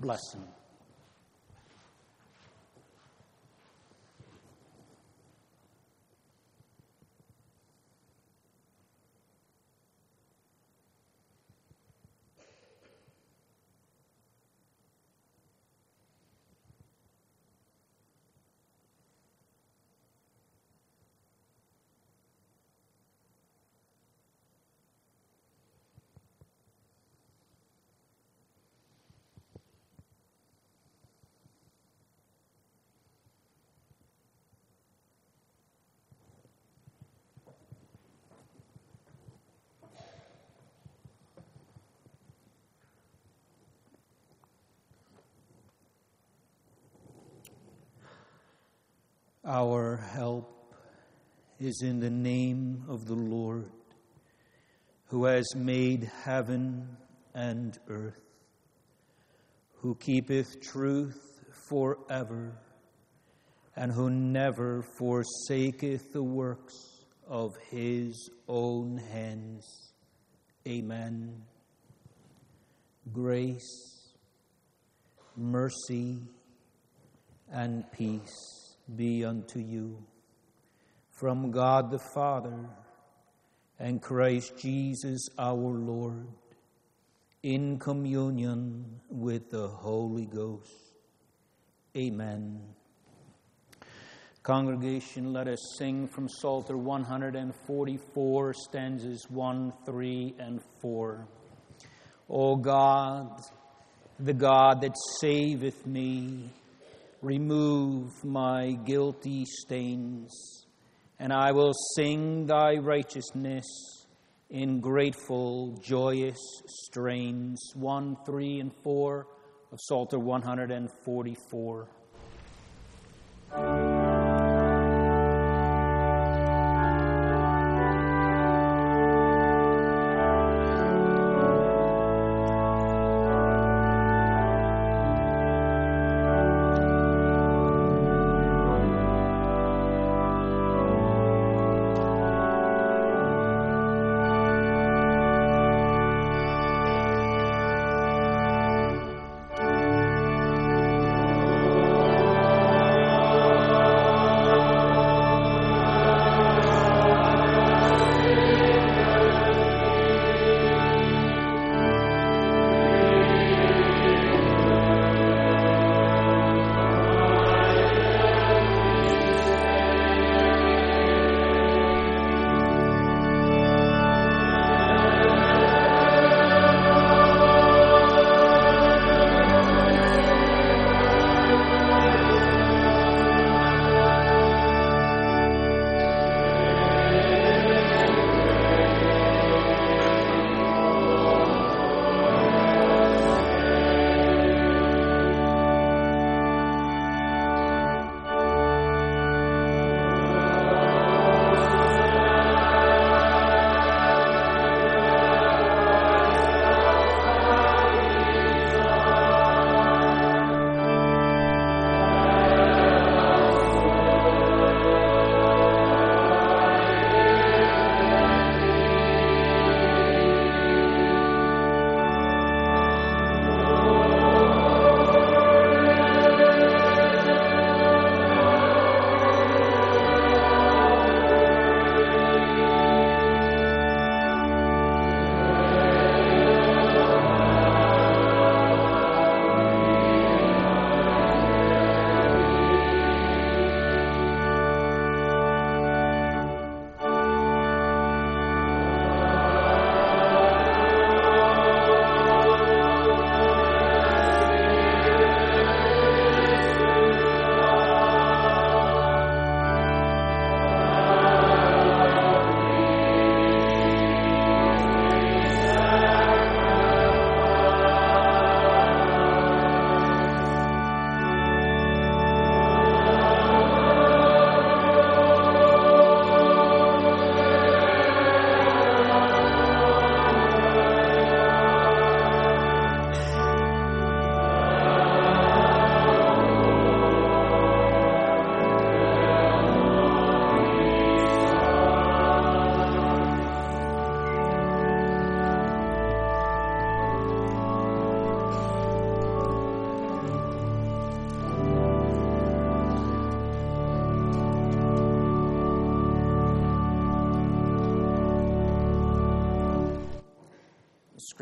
blessing. Our help is in the name of the Lord, who has made heaven and earth, who keepeth truth forever, and who never forsaketh the works of his own hands. Amen. Grace, mercy, and peace be unto you from God the Father and Christ Jesus our Lord, in communion with the Holy Ghost. Amen. Congregation, let us sing from Psalter 144, stanzas 1, 3, and 4. O God, the God that saveth me, remove my guilty stains, and I will sing thy righteousness in grateful, joyous strains. 1, 3, and 4 of Psalter 144.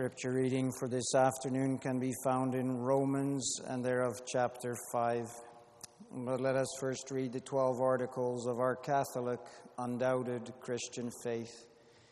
Scripture reading for this afternoon can be found in Romans and thereof chapter 5. But let us first read the 12 articles of our Catholic, undoubted Christian faith.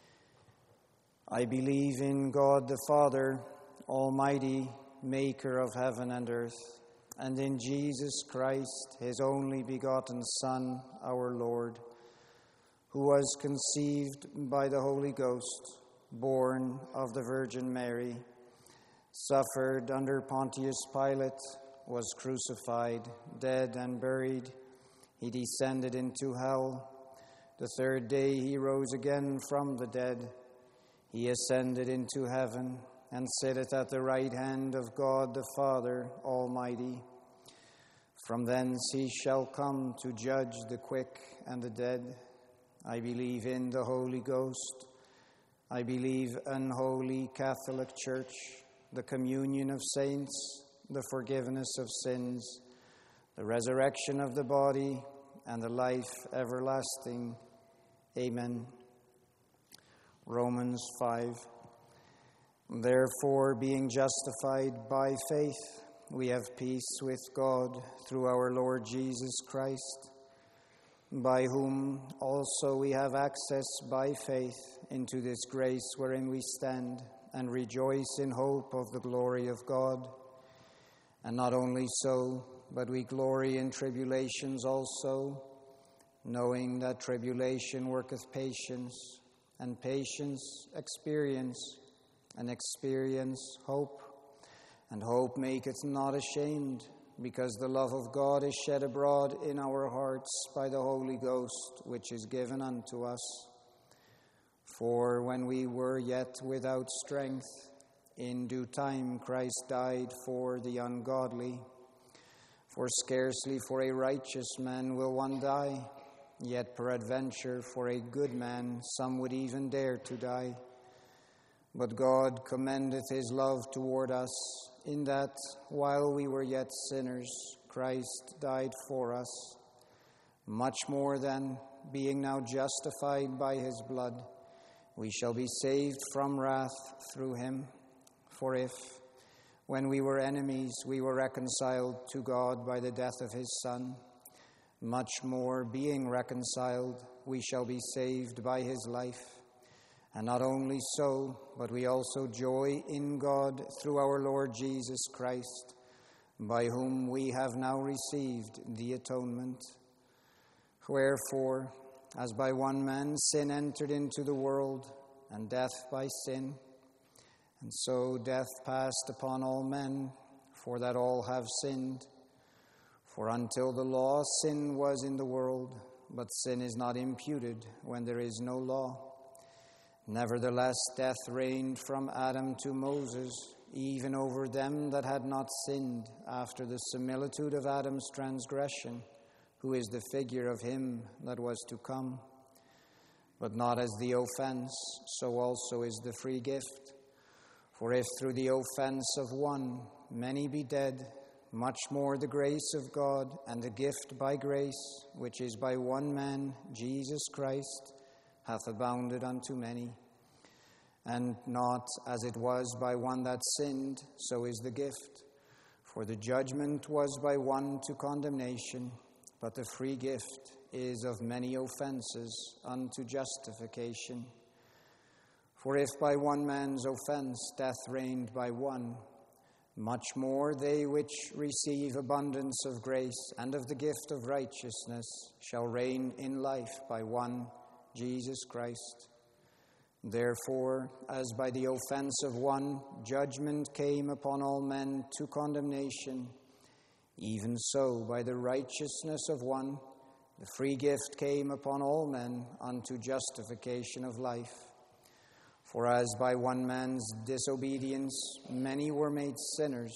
I believe in God the Father, Almighty, maker of heaven and earth, and in Jesus Christ, his only begotten Son, our Lord, who was conceived by the Holy Ghost, born of the Virgin Mary, suffered under Pontius Pilate, was crucified, dead and buried. He descended into hell. The third day he rose again from the dead. He ascended into heaven and sitteth at the right hand of God the Father Almighty. From thence he shall come to judge the quick and the dead. I believe in the Holy Ghost. I believe in Holy Catholic Church, the communion of saints, the forgiveness of sins, the resurrection of the body, and the life everlasting. Amen. Romans 5. Therefore, being justified by faith, we have peace with God through our Lord Jesus Christ, by whom also we have access by faith into this grace wherein we stand and rejoice in hope of the glory of God. And not only so, but we glory in tribulations also, knowing that tribulation worketh patience, and patience experience, and experience hope. And hope maketh not ashamed, because the love of God is shed abroad in our hearts by the Holy Ghost, which is given unto us. For when we were yet without strength, in due time Christ died for the ungodly. For scarcely for a righteous man will one die, yet peradventure for a good man some would even dare to die. But God commendeth his love toward us, in that, while we were yet sinners, Christ died for us. Much more then, being now justified by his blood, we shall be saved from wrath through him. For if, when we were enemies, we were reconciled to God by the death of his Son, much more, being reconciled, we shall be saved by his life. And not only so, but we also joy in God through our Lord Jesus Christ, by whom we have now received the atonement. Wherefore, as by one man sin entered into the world, and death by sin, and so death passed upon all men, for that all have sinned. For until the law, sin was in the world, but sin is not imputed when there is no law. Nevertheless, death reigned from Adam to Moses, even over them that had not sinned, after the similitude of Adam's transgression, who is the figure of him that was to come. But not as the offense, so also is the free gift. For if through the offense of one many be dead, much more the grace of God and the gift by grace, which is by one man, Jesus Christ, hath abounded unto many. And not as it was by one that sinned, so is the gift. For the judgment was by one to condemnation, but the free gift is of many offenses unto justification. For if by one man's offense death reigned by one, much more they which receive abundance of grace and of the gift of righteousness shall reign in life by one, Jesus Christ. Therefore, as by the offense of one judgment came upon all men to condemnation, even so by the righteousness of one the free gift came upon all men unto justification of life. For as by one man's disobedience many were made sinners,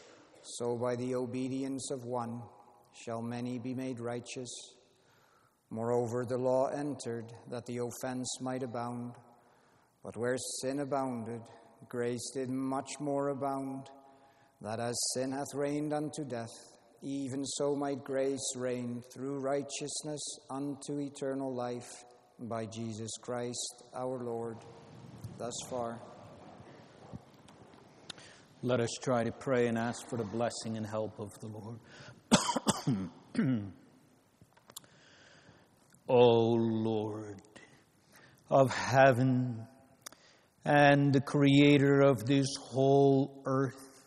so by the obedience of one shall many be made righteous. Moreover, the law entered that the offense might abound. But where sin abounded, grace did much more abound, that as sin hath reigned unto death, even so might grace reign through righteousness unto eternal life by Jesus Christ our Lord. Thus far. Let us try to pray and ask for the blessing and help of the Lord. O Lord of heaven and the creator of this whole earth,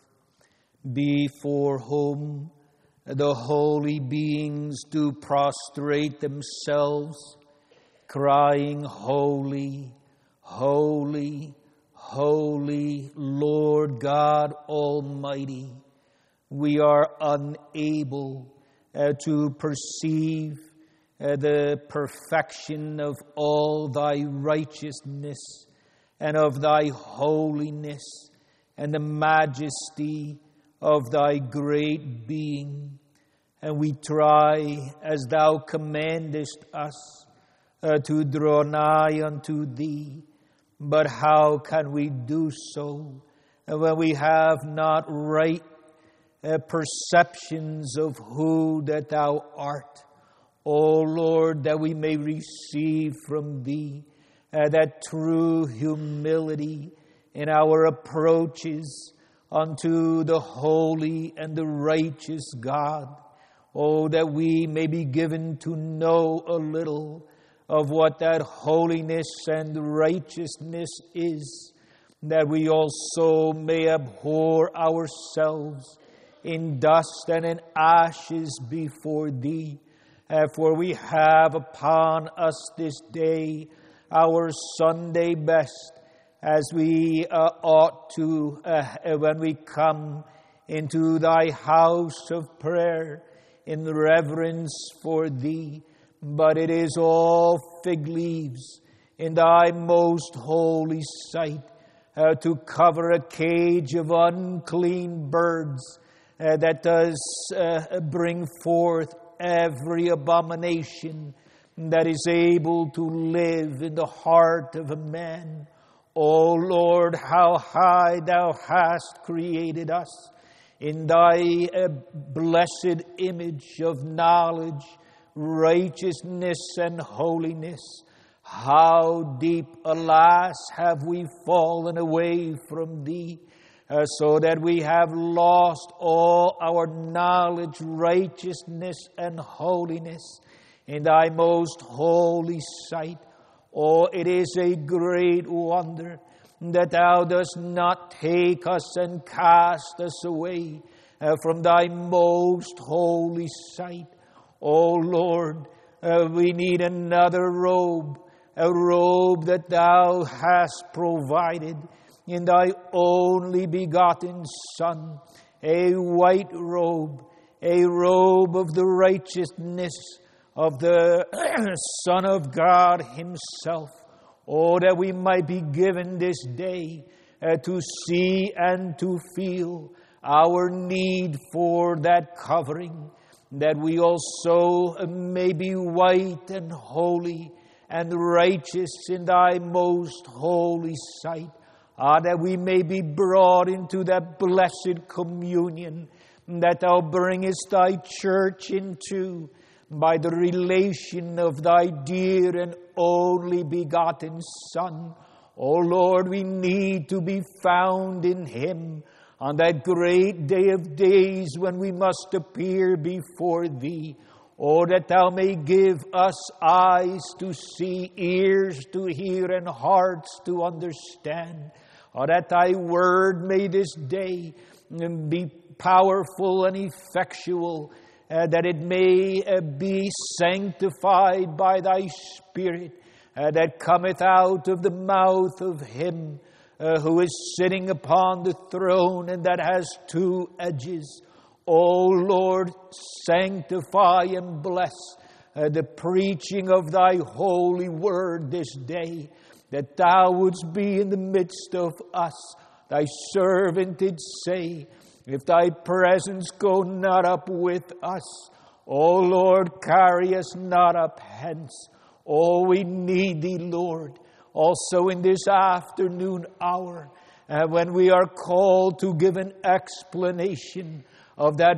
before whom the holy beings do prostrate themselves, crying, Holy, holy, holy, Lord God Almighty, we are unable to perceive the perfection of all thy righteousness and of thy holiness and the majesty of thy great being. And we try, as thou commandest us, to draw nigh unto thee. But how can we do so when we have not right perceptions of who that thou art? O Lord, that we may receive from thee that true humility in our approaches unto the holy and the righteous God. Oh, that we may be given to know a little of what that holiness and righteousness is, that we also may abhor ourselves in dust and in ashes before thee. For we have upon us this day our Sunday best, as we ought to when we come into thy house of prayer in reverence for thee. But it is all fig leaves in thy most holy sight to cover a cage of unclean birds that does bring forth every abomination that is able to live in the heart of a man. O Lord, how high thou hast created us in thy blessed image of knowledge, righteousness, and holiness. How deep, alas, have we fallen away from thee, so that we have lost all our knowledge, righteousness, and holiness in thy most holy sight. Oh, it is a great wonder that thou dost not take us and cast us away from thy most holy sight. Oh Lord, we need another robe, a robe that thou hast provided in thy only begotten Son, a white robe, a robe of the righteousness of the Son of God himself. Oh, that we might be given this day to see and to feel our need for that covering, that we also may be white and holy and righteous in thy most holy sight. That we may be brought into that blessed communion that thou bringest thy church into by the relation of thy dear and only begotten Son. O Lord, we need to be found in him on that great day of days when we must appear before thee. Oh, that thou may give us eyes to see, ears to hear, and hearts to understand. Oh, that thy word may this day be powerful and effectual, that it may be sanctified by thy Spirit, that cometh out of the mouth of him who is sitting upon the throne and that has two edges. O Lord, sanctify and bless the preaching of thy holy word this day, that thou wouldst be in the midst of us. Thy servant did say, if thy presence go not up with us, O Lord, carry us not up hence. Oh, we need thee, Lord, also in this afternoon hour, when we are called to give an explanation of that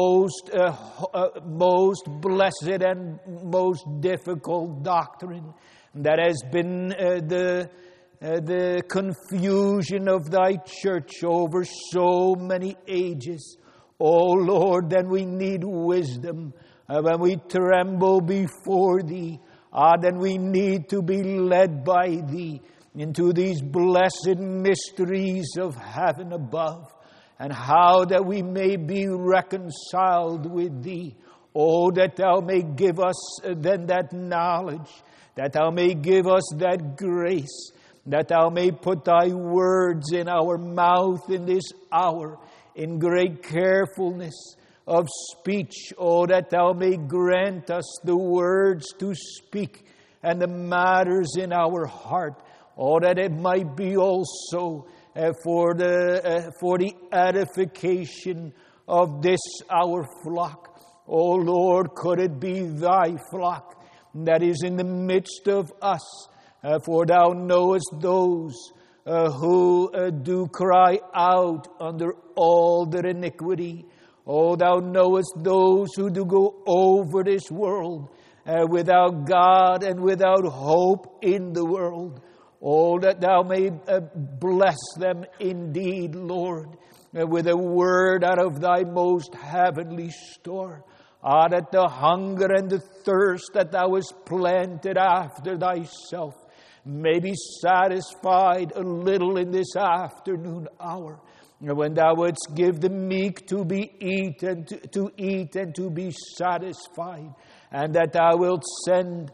most blessed and most difficult doctrine that has been the confusion of thy church over so many ages. Oh Lord, then we need wisdom when we tremble before thee. Then we need to be led by thee into these blessed mysteries of heaven above, and how that we may be reconciled with thee. Oh, that thou may give us then that knowledge, that thou may give us that grace, that thou may put thy words in our mouth in this hour, in great carefulness of speech. Oh, that thou may grant us the words to speak and the matters in our heart. Oh, that it might be also for the edification of this our flock. Oh Lord, could it be thy flock that is in the midst of us? For thou knowest those who do cry out under all their iniquity. Oh, thou knowest those who do go over this world without God and without hope in the world. Oh, that thou may bless them indeed, Lord, with a word out of thy most heavenly store. That the hunger and the thirst that thou hast planted after thyself may be satisfied a little in this afternoon hour, when thou wouldst give the meek to be eaten, to eat and to be satisfied, and that thou wilt send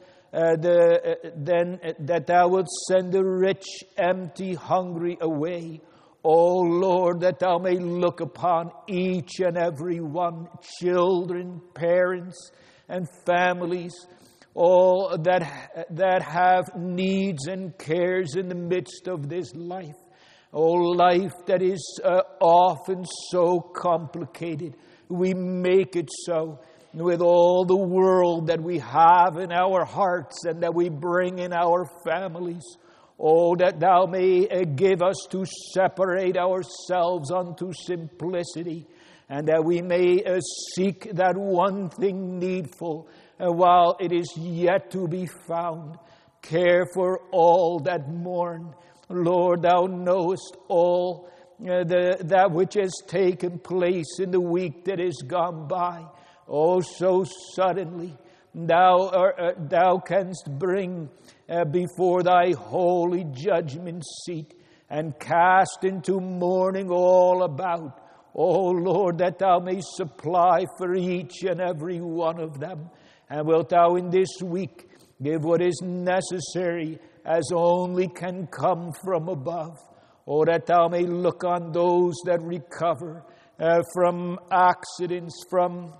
that thou wilt send the rich, empty, hungry away. O Lord, that thou may look upon each and every one, children, parents, and families, all that have needs and cares in the midst of this life. Oh, life that is often so complicated. We make it so with all the world that we have in our hearts and that we bring in our families. Oh, that thou may give us to separate ourselves unto simplicity, and that we may seek that one thing needful while it is yet to be found. Care for all that mourn. Lord, thou knowest all that which has taken place in the week that is gone by. Oh, so suddenly thou canst bring before thy holy judgment seat and cast into mourning all about. Oh Lord, that thou may supply for each and every one of them. And wilt thou in this week give what is necessary as only can come from above. Oh, that thou may look on those that recover from accidents, from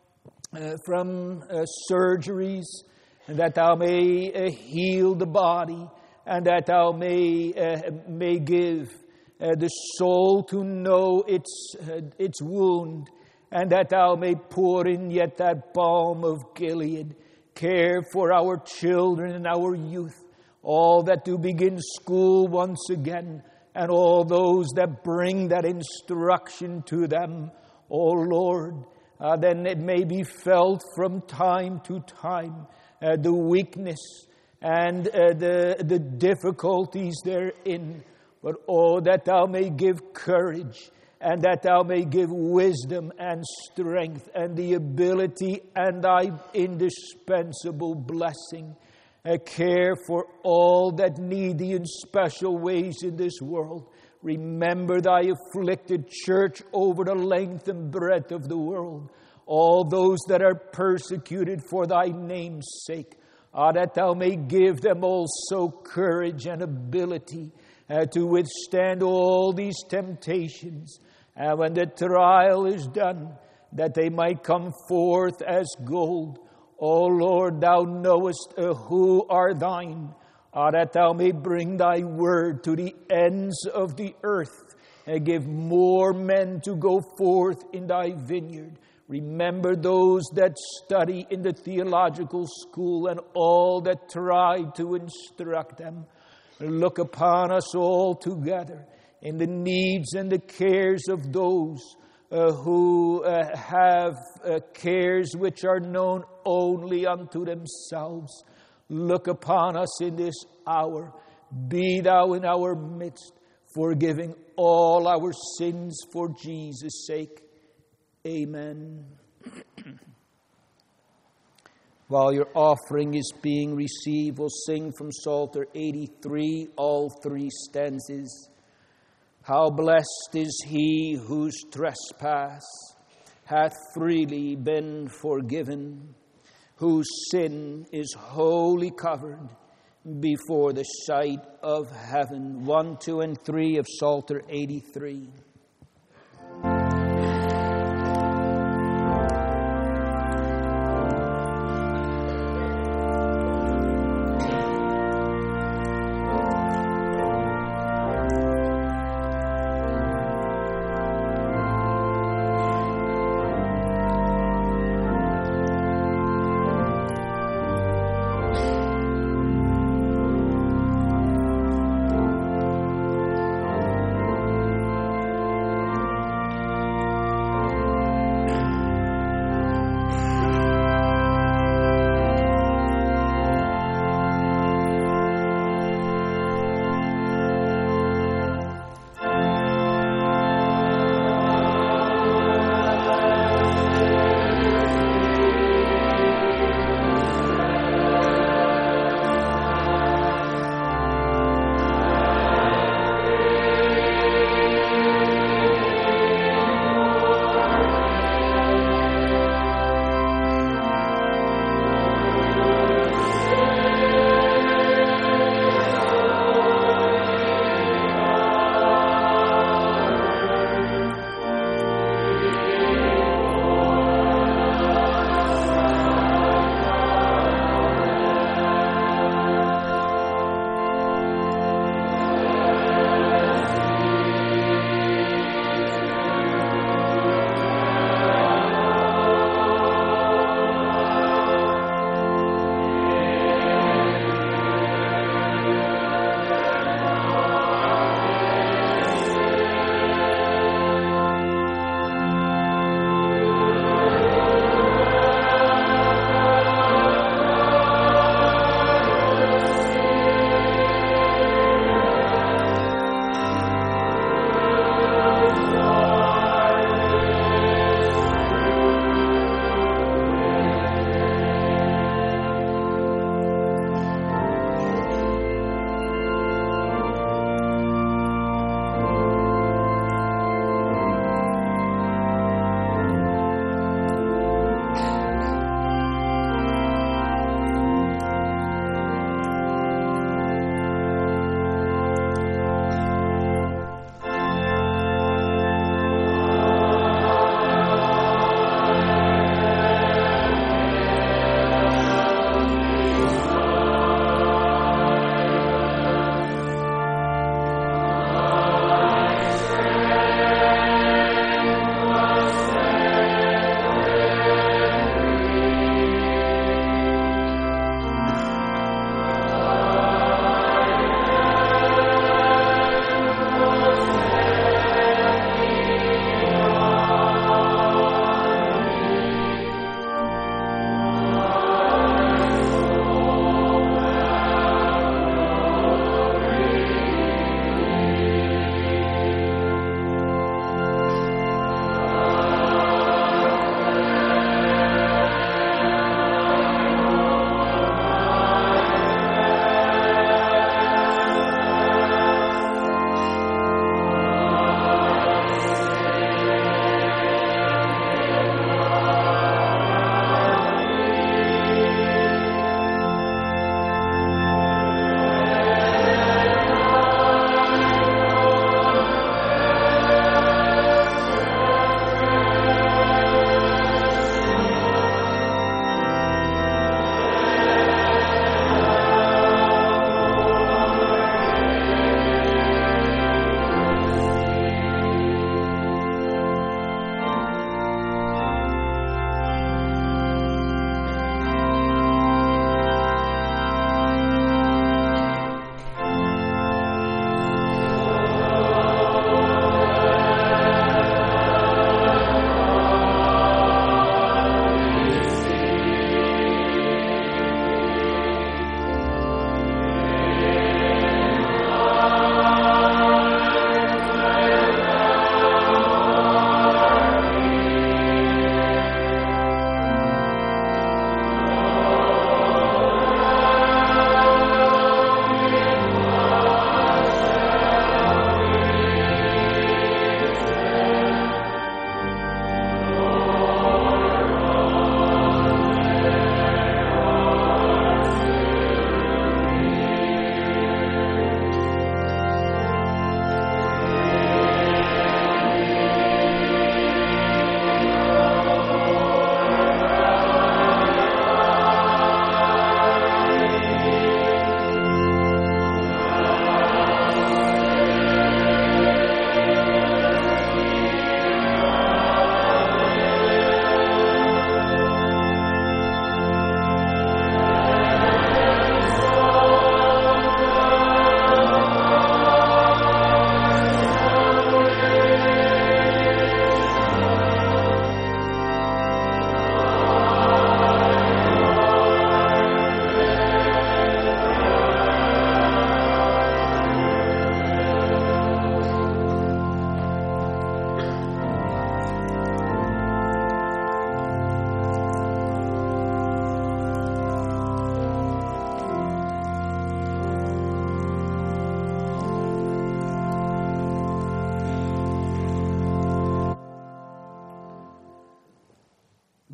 surgeries, and that thou may heal the body, and that thou may give the soul to know its wound, and that thou may pour in yet that balm of Gilead. Care for our children and our youth, all that do begin school once again, and all those that bring that instruction to them. O Lord, then it may be felt from time to time the weakness and the difficulties therein. But oh, that thou may give courage, and that thou may give wisdom and strength and the ability and thy indispensable blessing. Care for all that need thee in special ways in this world. Remember thy afflicted church over the length and breadth of the world. All those that are persecuted for thy name's sake. That thou may give them also courage and ability to withstand all these temptations. And when the trial is done, that they might come forth as gold. O Lord, thou knowest who are thine, that thou may bring thy word to the ends of the earth, and give more men to go forth in thy vineyard. Remember those that study in the theological school and all that try to instruct them. Look upon us all together in the needs and the cares of those who have cares which are known only unto themselves. Look upon us in this hour. be thou in our midst, forgiving all our sins for Jesus' sake. Amen. While your offering is being received, we'll sing from Psalter 83, all three stanzas. How blessed is he whose trespass hath freely been forgiven, whose sin is wholly covered before the sight of heaven. 1, 2, and 3 of Psalter 83.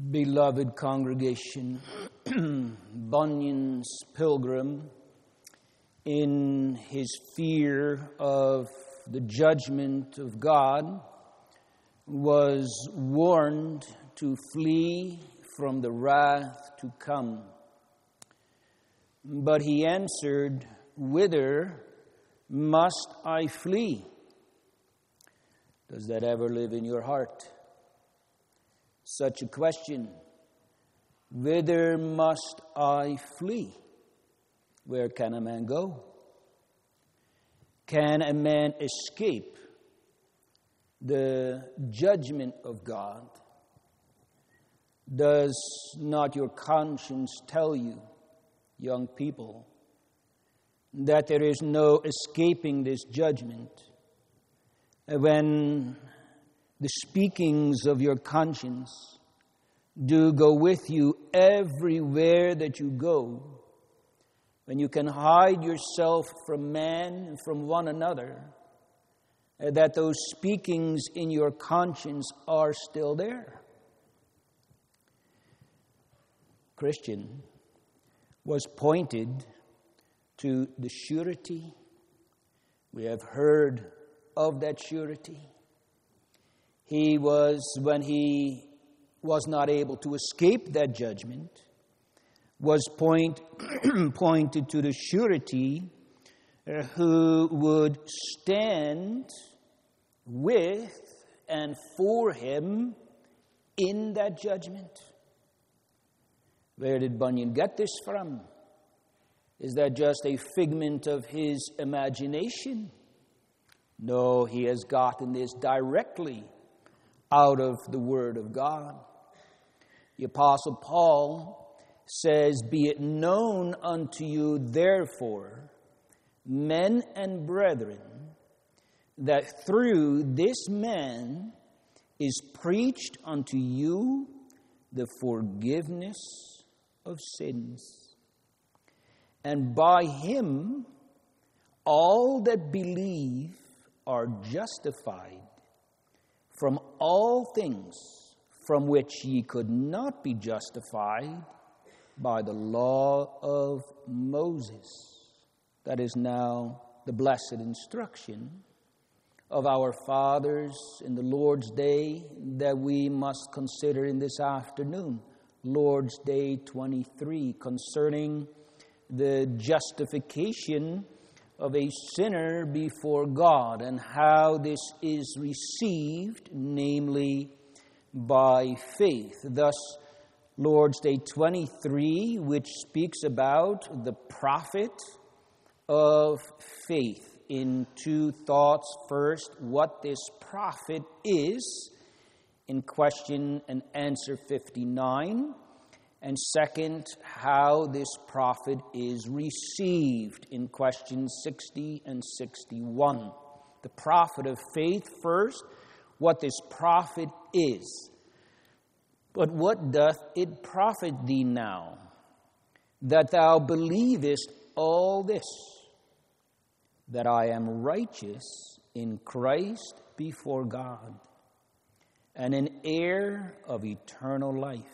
Beloved congregation, Bunyan's pilgrim, in his fear of the judgment of God, was warned to flee from the wrath to come. But he answered, "Whither must I flee?" Does that ever live in your heart? Such a question. Whither must I flee? Where can a man go? Can a man escape the judgment of God? Does not your conscience tell you, young people, that there is no escaping this judgment? When the speakings of your conscience do go with you everywhere that you go, when you can hide yourself from man and from one another, that those speakings in your conscience are still there. Christian was pointed to the surety. We have heard of that surety. He was, when he was not able to escape that judgment, was pointed to the surety who would stand with and for him in that judgment. Where did Bunyan get this from? Is that just a figment of his imagination? No, he has gotten this directly out of the Word of God. The Apostle Paul says, "Be it known unto you, therefore, men and brethren, that through this man is preached unto you the forgiveness of sins. And by him all that believe are justified from all things from which ye could not be justified by the law of Moses." That is now the blessed instruction of our fathers in the Lord's Day that we must consider in this afternoon. Lord's Day 23, concerning the justification of a sinner before God and how this is received, namely by faith. Thus, Lord's Day 23, which speaks about the profit of faith, in two thoughts. First, what this profit is, in question and answer 59. And second, how this profit is received, in questions 60 and 61. The profit of faith first, what this profit is. But what doth it profit thee now, that thou believest all this, that I am righteous in Christ before God, and an heir of eternal life?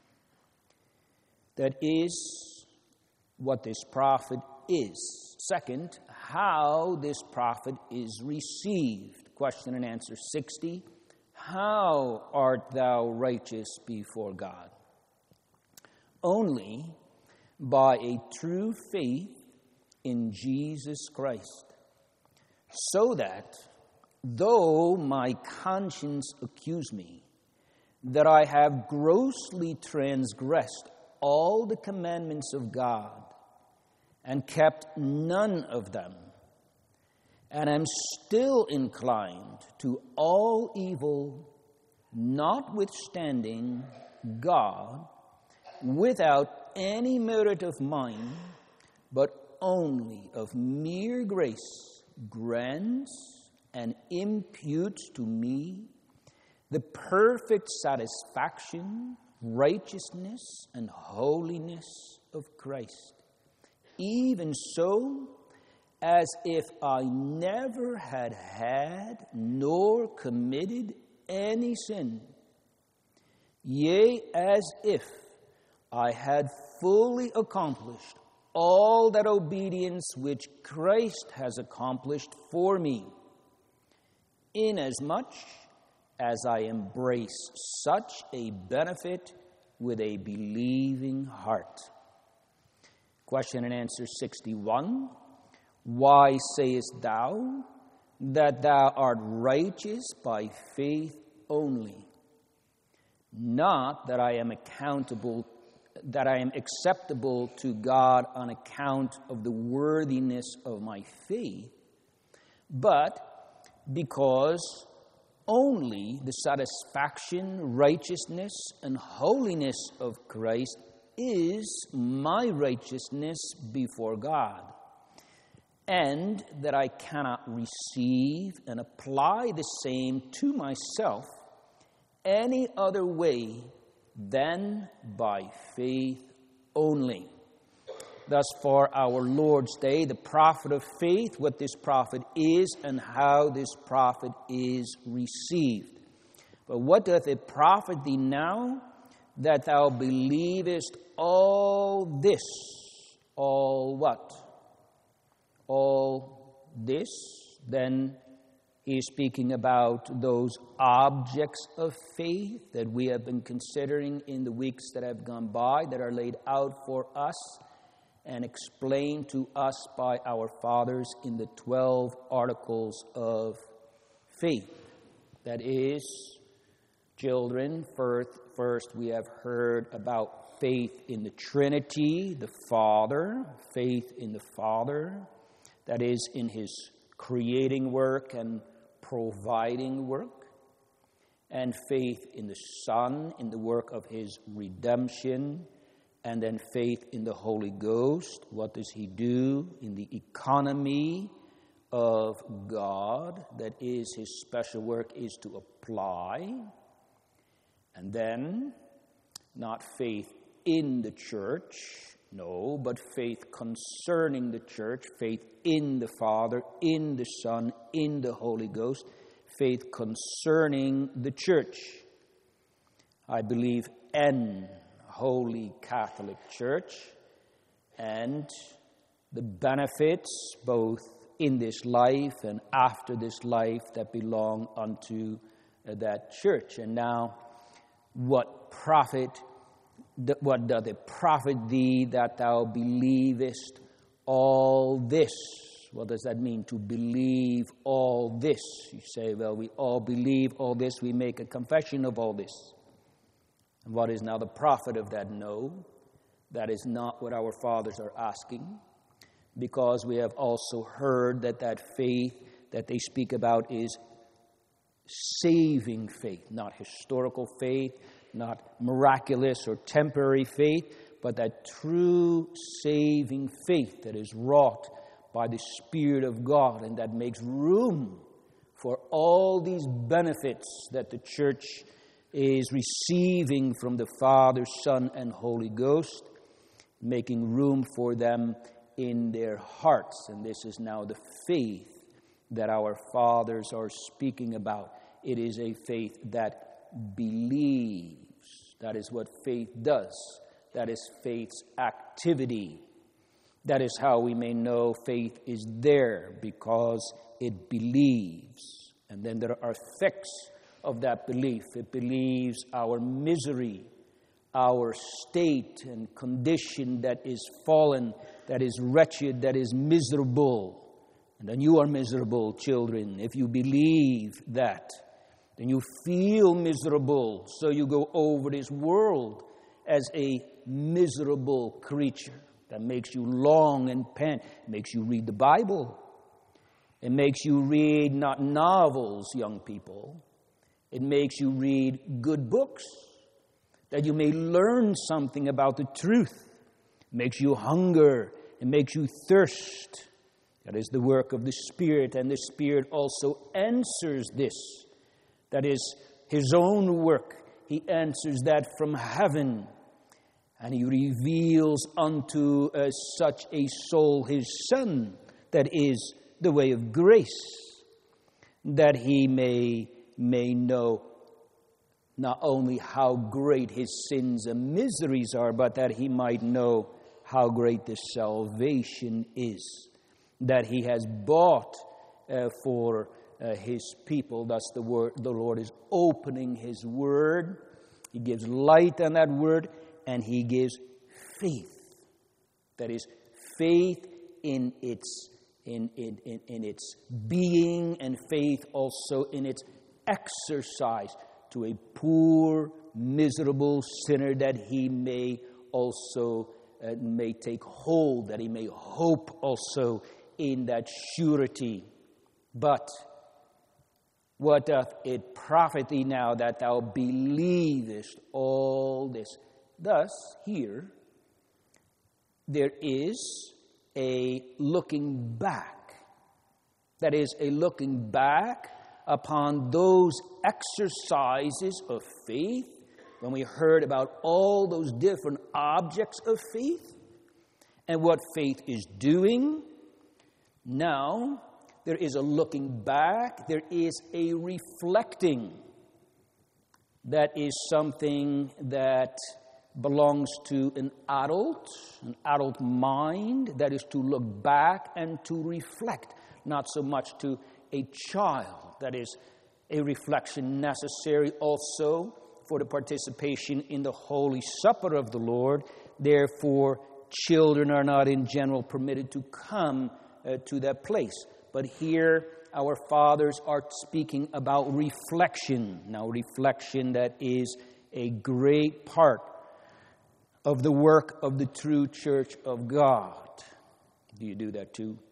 That is what this profit is. Second, how this profit is received. Question and answer 60. How art thou righteous before God? Only by a true faith in Jesus Christ, so that, though my conscience accuse me that I have grossly transgressed all the commandments of God and kept none of them, and am still inclined to all evil, notwithstanding God, without any merit of mine, but only of mere grace, grants and imputes to me the perfect satisfaction, righteousness, and holiness of Christ, even so as if I never had had nor committed any sin, yea, as if I had fully accomplished all that obedience which Christ has accomplished for me, inasmuch as I embrace such a benefit with a believing heart. Question and answer 61. Why sayest thou that thou art righteous by faith only? Not that I am acceptable to God on account of the worthiness of my faith, but because only the satisfaction, righteousness, and holiness of Christ is my righteousness before God, and that I cannot receive and apply the same to myself any other way than by faith only. Thus, for our Lord's Day, the prophet of faith, what this prophet is and how this prophet is received. But what doth it profit thee now that thou believest all this? All what? All this? Then he is speaking about those objects of faith that we have been considering in the weeks that have gone by, that are laid out for us and explained to us by our fathers in the 12 articles of faith. That is, children, first we have heard about faith in the Trinity, the Father, faith in the Father, that is, in his creating work and providing work, and faith in the Son, in the work of his redemption, and then faith in the Holy Ghost. What does he do in the economy of God? That is, his special work is to apply. And then, not faith in the church, no, but faith concerning the church, faith in the Father, in the Son, in the Holy Ghost, faith concerning the church. I believe in Holy Catholic Church and the benefits both in this life and after this life that belong unto that church. And now, what doth it profit thee that thou believest all this? What does that mean, to believe all this? You say, well, we all believe all this. We make a confession of all this. And what is now the profit of that? No, that is not what our fathers are asking, because we have also heard that faith that they speak about is saving faith, not historical faith, not miraculous or temporary faith, but that true saving faith that is wrought by the Spirit of God and that makes room for all these benefits that the church is receiving from the Father, Son, and Holy Ghost, making room for them in their hearts. And this is now the faith that our fathers are speaking about. It is a faith that believes. That is what faith does. That is faith's activity. That is how we may know faith is there, because it believes. And then there are effects of that belief. It believes our misery, our state and condition that is fallen, that is wretched, that is miserable. And then you are miserable, children. If you believe that, then you feel miserable. So you go over this world as a miserable creature. That makes you long and pant. It makes you read the Bible. It makes you read not novels, young people. It makes you read good books, that you may learn something about the truth. It makes you hunger. It makes you thirst. That is the work of the Spirit, and the Spirit also answers this. That is his own work. He answers that from heaven. And he reveals unto such a soul his Son, that is the way of grace, that he may know not only how great his sins and miseries are, but that he might know how great the salvation is that he has bought for his people. Thus the Lord is opening his word. He gives light on that word, and he gives faith. That is, faith in its being, and faith also in its exercise to a poor, miserable sinner, that he may also may take hold, that he may hope also in that surety. But what doth it profit thee now that thou believest all this? Thus, here, there is a looking back. That is, a looking back upon those exercises of faith, when we heard about all those different objects of faith and what faith is doing. Now, there is a looking back, there is a reflecting. That is something that belongs to an adult mind, that is to look back and to reflect, not so much to a child. That is a reflection necessary also for the participation in the Holy Supper of the Lord. Therefore, children are not in general permitted to come to that place. But here, our fathers are speaking about reflection. Now, reflection that is a great part of the work of the true church of God. Do you do that too?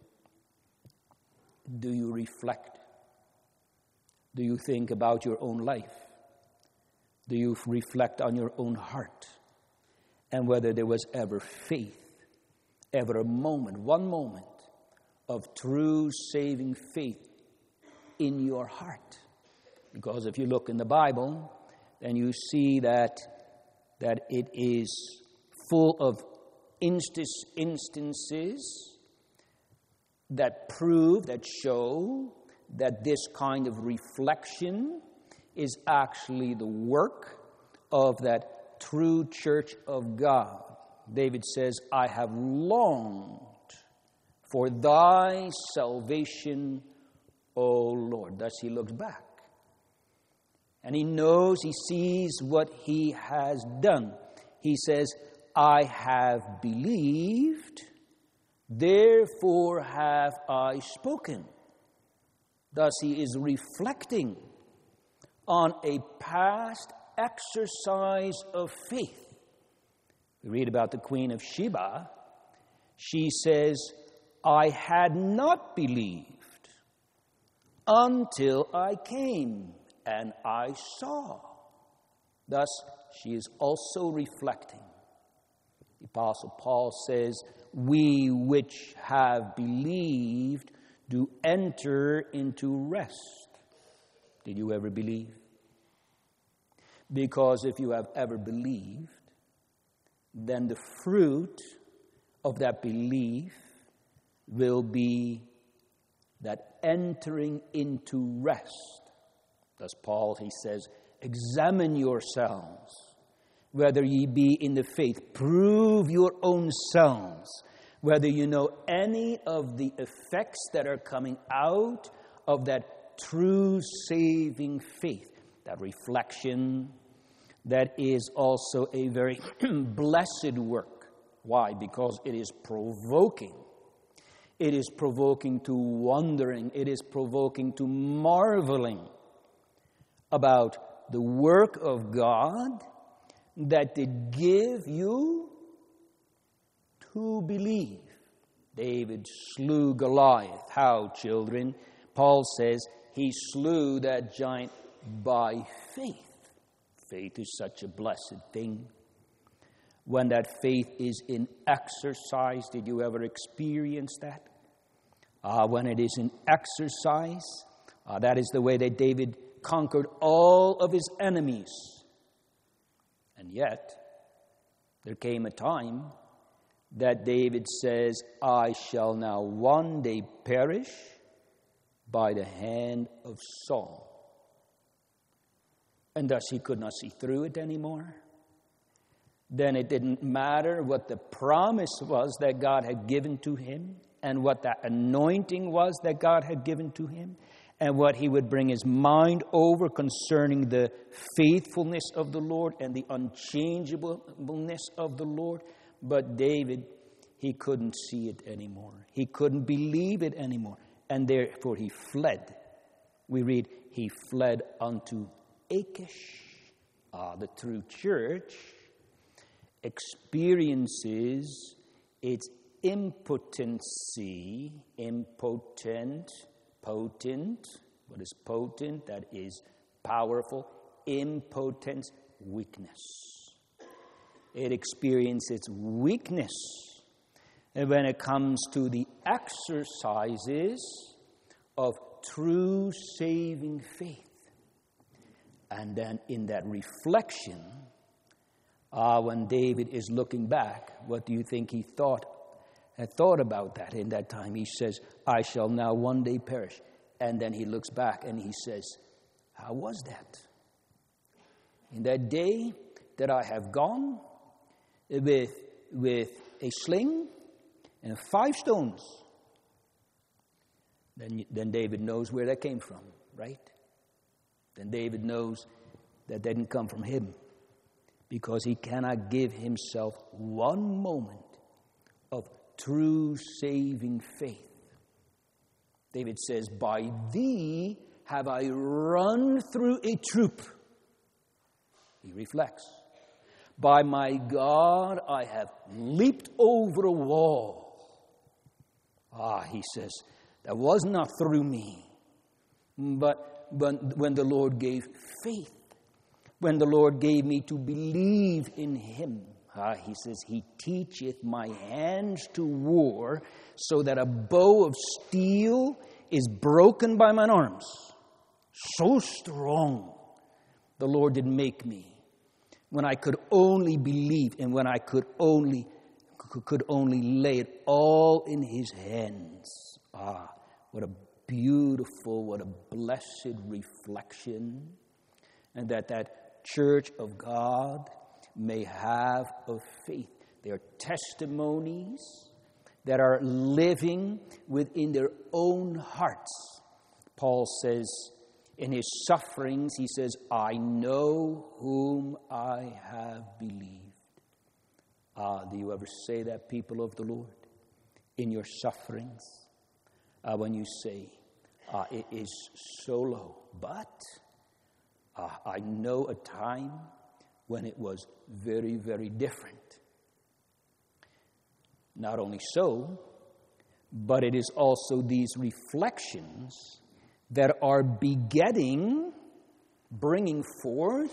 Do you reflect? Do you think about your own life? Do you reflect on your own heart? And whether there was ever faith, ever a moment, one moment of true saving faith in your heart. Because if you look in the Bible, then you see that it is full of instances that prove, that show that this kind of reflection is actually the work of that true church of God. David says, I have longed for thy salvation, O Lord. Thus he looks back. And he knows, he sees what he has done. He says, I have believed, therefore have I spoken. Thus he is reflecting on a past exercise of faith. We read about the Queen of Sheba. She says, I had not believed until I came and I saw. Thus, she is also reflecting. The Apostle Paul says, we which have believed do enter into rest. Did you ever believe? Because if you have ever believed, then the fruit of that belief will be that entering into rest. Thus Paul, he says, examine yourselves, whether ye be in the faith. Prove your own selves, whether you know any of the effects that are coming out of that true saving faith. That reflection, that is also a very blessed work. Why? Because it is provoking. It is provoking to wondering. It is provoking to marveling about the work of God that did give you to believe. David slew Goliath. How, children? Paul says he slew that giant by faith. Faith is such a blessed thing. When that faith is in exercise, did you ever experience that? When it is in exercise, that is the way that David conquered all of his enemies. And yet, there came a time that David says, I shall now one day perish by the hand of Saul. and thus he could not see through it anymore. Then it didn't matter what the promise was that God had given to him, and what that anointing was that God had given to him, and what he would bring his mind over concerning the faithfulness of the Lord and the unchangeableness of the Lord. But David, he couldn't see it anymore. He couldn't believe it anymore. And therefore he fled. We read, he fled unto Achish. The true church experiences its impotency, potent. What is potent? That is powerful. Impotence, weakness. It experiences weakness. And when it comes to the exercises of true saving faith. And then in that reflection, when David is looking back, what do you think he had thought about that in that time? He says, I shall now one day perish. And then he looks back and he says, how was that? In that day that I have gone with a sling and 5 stones. Then David knows where that came from, right? Then David knows that didn't come from him, because he cannot give himself one moment of true saving faith. David says, by thee have I run through a troop. He reflects. By my God, I have leaped over a wall. He says, that was not through me, but when the Lord gave faith, when the Lord gave me to believe in him. He says, he teacheth my hands to war, so that a bow of steel is broken by mine arms. So strong the Lord did make me, when I could only believe, and when I could only lay it all in his hands. What a beautiful, what a blessed reflection. And that church of God may have of faith. They are testimonies that are living within their own hearts. Paul says in his sufferings, he says, I know whom I have believed. Do you ever say that, people of the Lord? In your sufferings, when you say, it is so low, but I know a time when it was very, very different. Not only so, but it is also these reflections that are bringing forth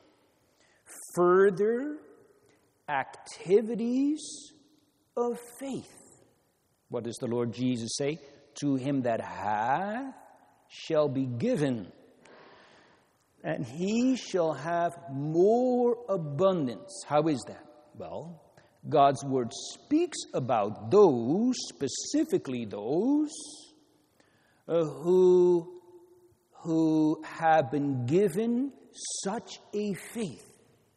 further activities of faith. What does the Lord Jesus say? To him that hath shall be given, and he shall have more abundance. How is that? Well, God's word speaks about those, specifically those who have been given such a faith.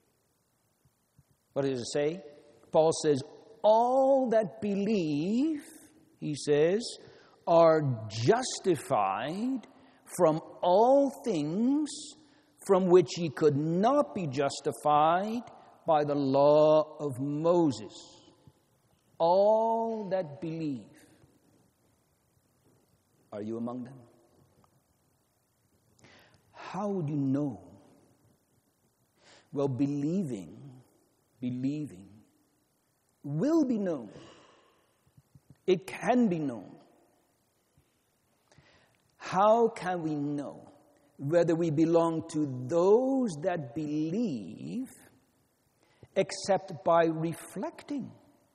What does it say? Paul says, all that believe, he says, are justified from all things from which ye could not be justified by the law of Moses. All that believe. Are you among them? How would you know? Well, believing will be known. It can be known. How can we know whether we belong to those that believe except by reflecting?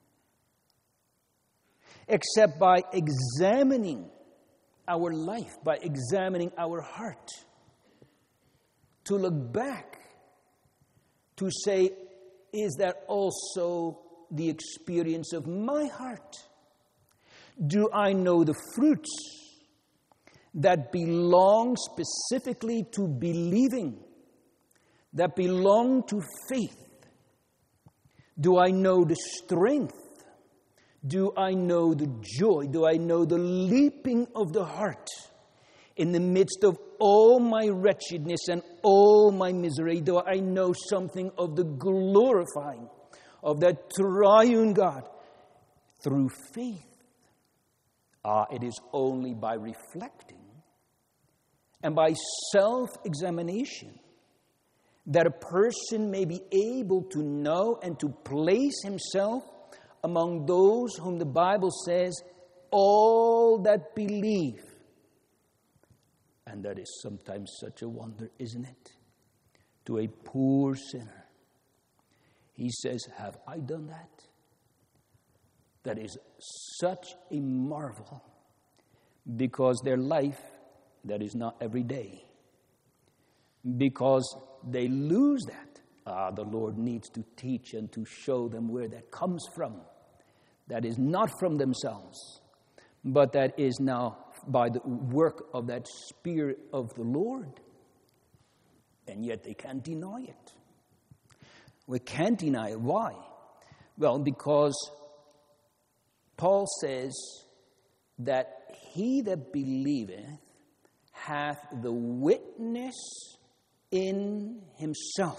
Except by examining our life, by examining our heart. To look back, to say, is that also the experience of my heart? Do I know the fruits that belong specifically to believing? that belong to faith? Do I know the strength? Do I know the joy? Do I know the leaping of the heart? In the midst of all my wretchedness and all my misery, do I know something of the glorifying of that triune God through faith? It is only by reflecting and by self-examination that a person may be able to know and to place himself among those whom the Bible says, all that believe. And that is sometimes such a wonder, isn't it? To a poor sinner. He says, have I done that? That is such a marvel, because their life, that is not every day. Because they lose that. The Lord needs to teach and to show them where that comes from. That is not from themselves, but that is now by the work of that Spirit of the Lord. And yet they can't deny it. We can't deny it. Why? Well, because Paul says that he that believeth hath the witness in himself.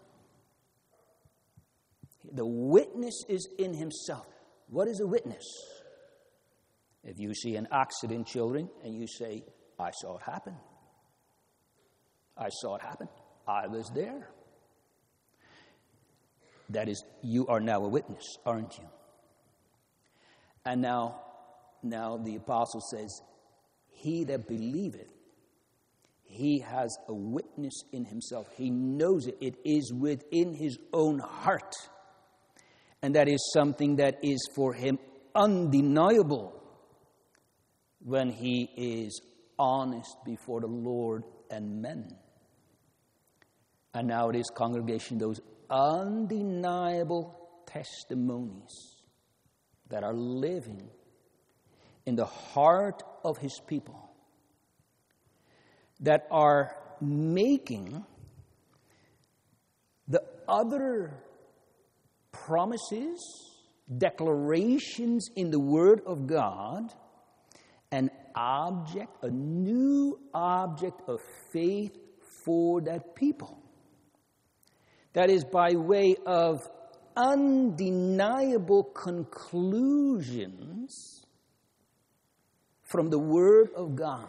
The witness is in himself. What is a witness? If you see an accident, children, and you say, I saw it happen. I saw it happen. I was there. That is, you are now a witness, aren't you? And now the apostle says, he that believeth, he has a witness in himself. He knows it. It is within his own heart. And that is something that is for him undeniable when he is honest before the Lord and men. And now it is, congregation, those undeniable testimonies that are living in the heart of his people, that are making the other promises, declarations in the Word of God, a new object of faith for that people. That is by way of undeniable conclusions from the Word of God.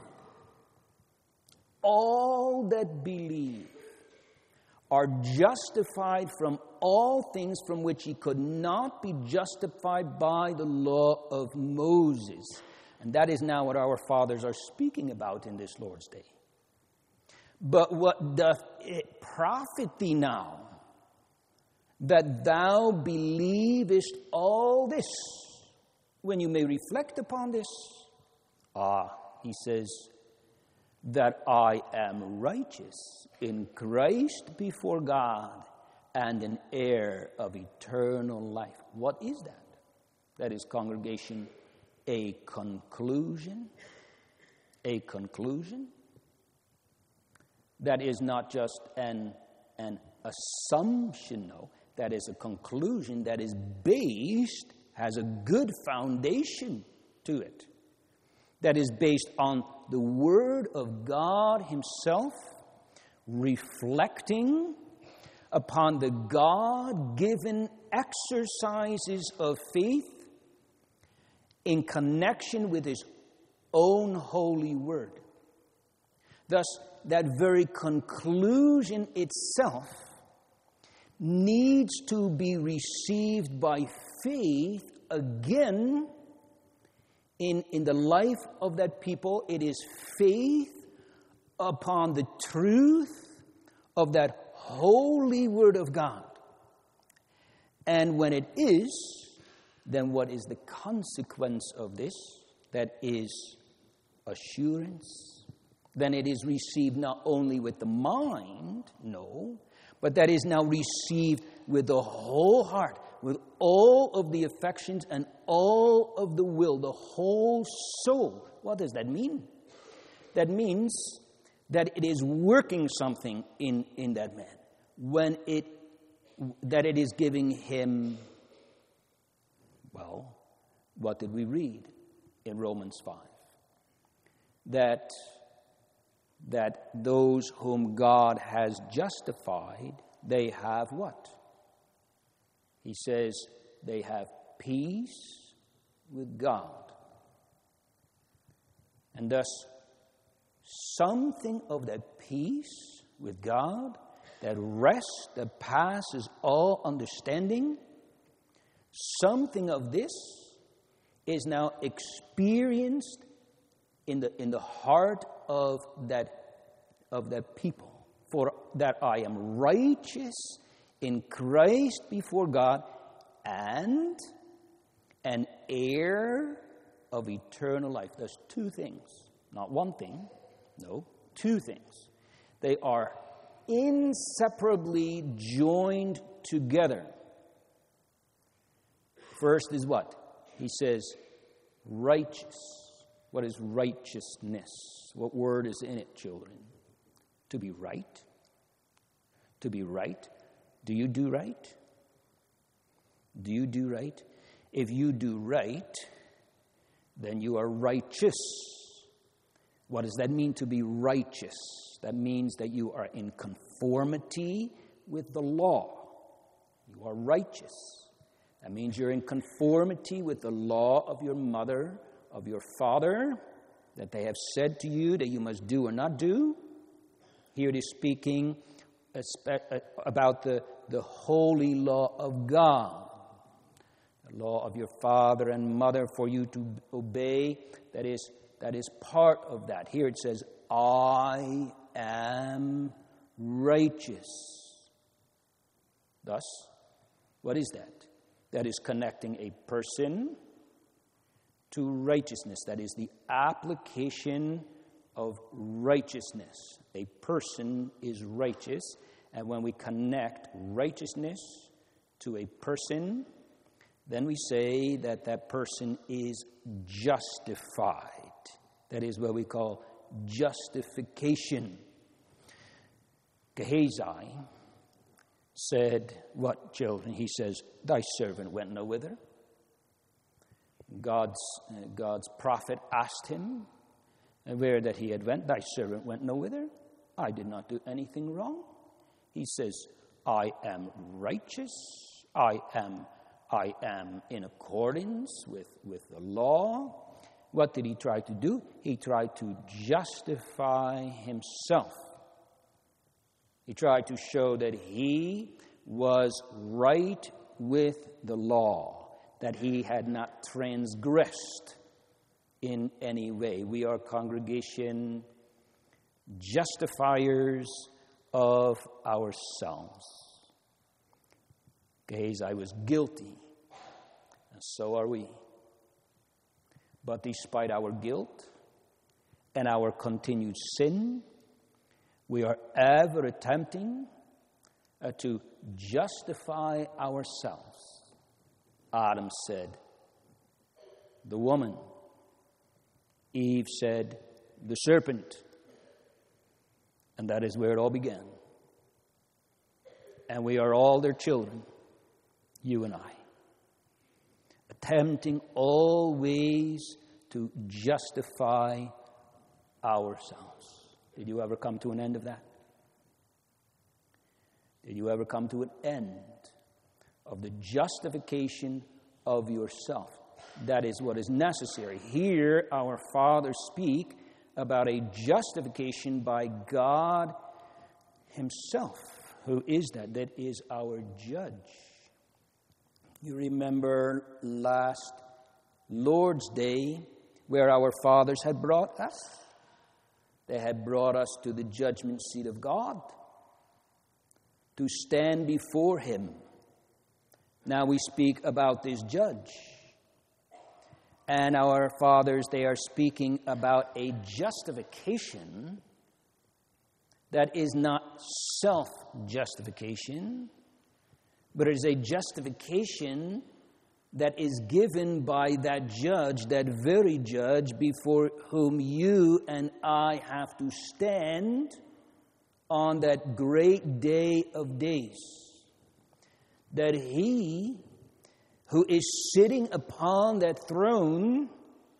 All that believe are justified from all things from which he could not be justified by the law of Moses. And that is now what our fathers are speaking about in this Lord's Day. But what doth it profit thee now, that thou believest all this, when you may reflect upon this? He says, that I am righteous in Christ before God and an heir of eternal life. What is that? That is, congregation, a conclusion. A conclusion. That is not just an assumption, no. That is a conclusion that is based, has a good foundation to it. That is based on the Word of God Himself, reflecting upon the God-given exercises of faith in connection with His own holy Word. Thus, that very conclusion itself needs to be received by faith again in the life of that people. It is faith upon the truth of that holy Word of God. And when it is, then what is the consequence of this? That is assurance. Then it is received not only with the mind, no, but that is now received with the whole heart, with all of the affections and all of the will, the whole soul. What does that mean? That means that it is working something in that man. that it is giving him, well, what did we read in Romans 5? That those whom God has justified, they have what? He says they have peace with God. And thus, something of that peace with God, that rest that passes all understanding, something of this is now experienced in the heart of that people. For that I am righteous in Christ before God, and an heir of eternal life. There's two things, not one thing, no, two things. They are inseparably joined together. First is what? He says, righteous. What is righteousness? What word is in it, children? To be right. To be right. Do you do right? Do you do right? If you do right, then you are righteous. What does that mean, to be righteous? That means that you are in conformity with the law. You are righteous. That means you're in conformity with the law of your mother, of your father, that they have said to you that you must do or not do. Here it is speaking about the holy law of God, the law of your father and mother for you to obey. That is part of that. Here it says, I am righteous. Thus, what is that? That is connecting a person to righteousness. That is the application of righteousness. A person is righteous, and when we connect righteousness to a person, then we say that that person is justified. That is what we call justification. Gehazi said, what, children? He says, thy servant went no whither. God's prophet asked him where that he had went. Thy servant went no whither. I did not do anything wrong. He says, I am righteous. I am in accordance with the law. What did he try to do? He tried to justify himself. He tried to show that he was right with the law, that he had not transgressed in any way. We are congregation justifiers of ourselves. Gehazi was guilty, and so are we. But despite our guilt and our continued sin, we are ever attempting to justify ourselves. Adam said, the woman. Eve said, the serpent. And that is where it all began. And we are all their children, you and I, attempting always to justify ourselves. Did you ever come to an end of that? Did you ever come to an end of the justification of yourself? That is what is necessary. Here, our fathers speak about a justification by God himself. Who is that? That is our judge. You remember last Lord's Day where our fathers had brought us? They had brought us to the judgment seat of God to stand before him. Now we speak about this judge. And our fathers, they are speaking about a justification that is not self-justification, but it is a justification that is given by that judge, that very judge before whom you and I have to stand on that great day of days, that He who is sitting upon that throne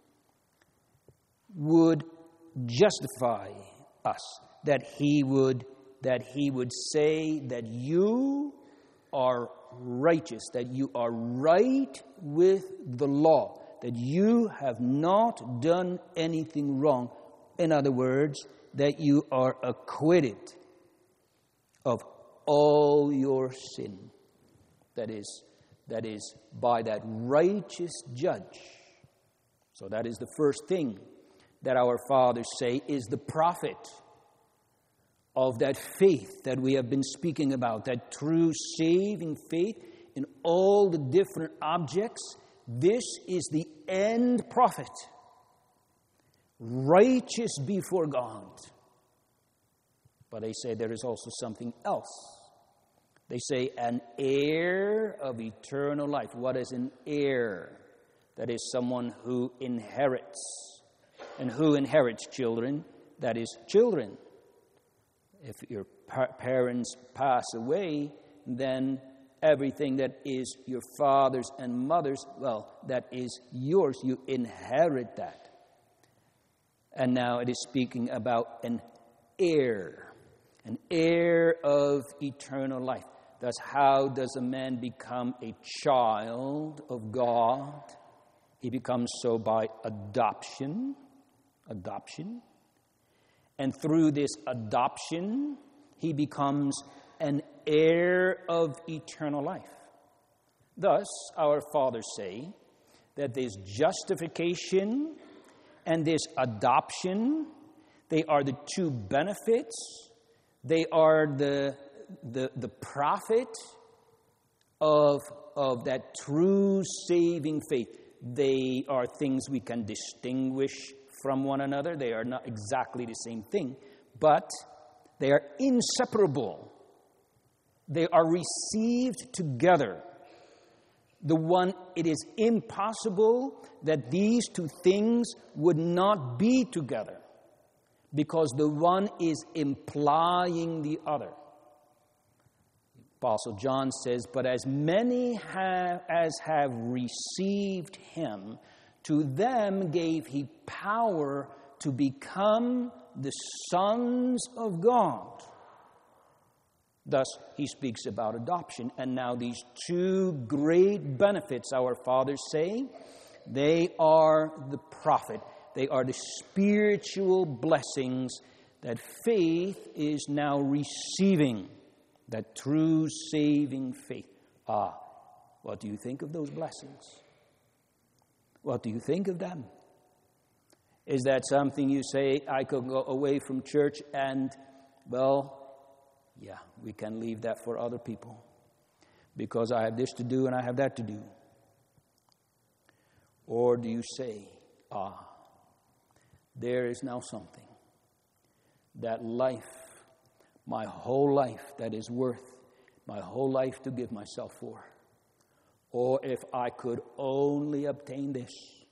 would justify us, that He would say that you are righteous, that you are right with the law, that you have not done anything wrong. In other words, that you are acquitted of all your sin. That is by that righteous judge. So that is the first thing that our fathers say is the profit of that faith that we have been speaking about, that true saving faith in all the different objects. This is the end profit. Righteous before God. But they say there is also something else. They say an heir of eternal life. What is an heir? That is someone who inherits. And who inherits children? That is children. If your parents pass away, then everything that is your father's and mother's, well, that is yours. You inherit that. And now it is speaking about an heir of eternal life. Thus, how does a man become a child of God? He becomes so by adoption. And through this adoption, he becomes an heir of eternal life. Thus, our fathers say that this justification and this adoption, they are the two benefits. They are the profit of that true saving faith. They are things we can distinguish from one another. They are not exactly the same thing, but they are inseparable. They are received together. It is impossible that these two things would not be together, because the one is implying the other. Apostle John says, "But as many as have received him, to them gave he power to become the sons of God." Thus, he speaks about adoption. And now these two great benefits, our fathers say, they are the profit. They are the spiritual blessings that faith is now receiving. That true saving faith. What do you think of those blessings? What do you think of them? Is that something you say, I could go away from church and, well, yeah, we can leave that for other people, because I have this to do and I have that to do? Or do you say, there is now something, that life, my whole life, that is worth my whole life to give myself for? Or if I could only obtain this,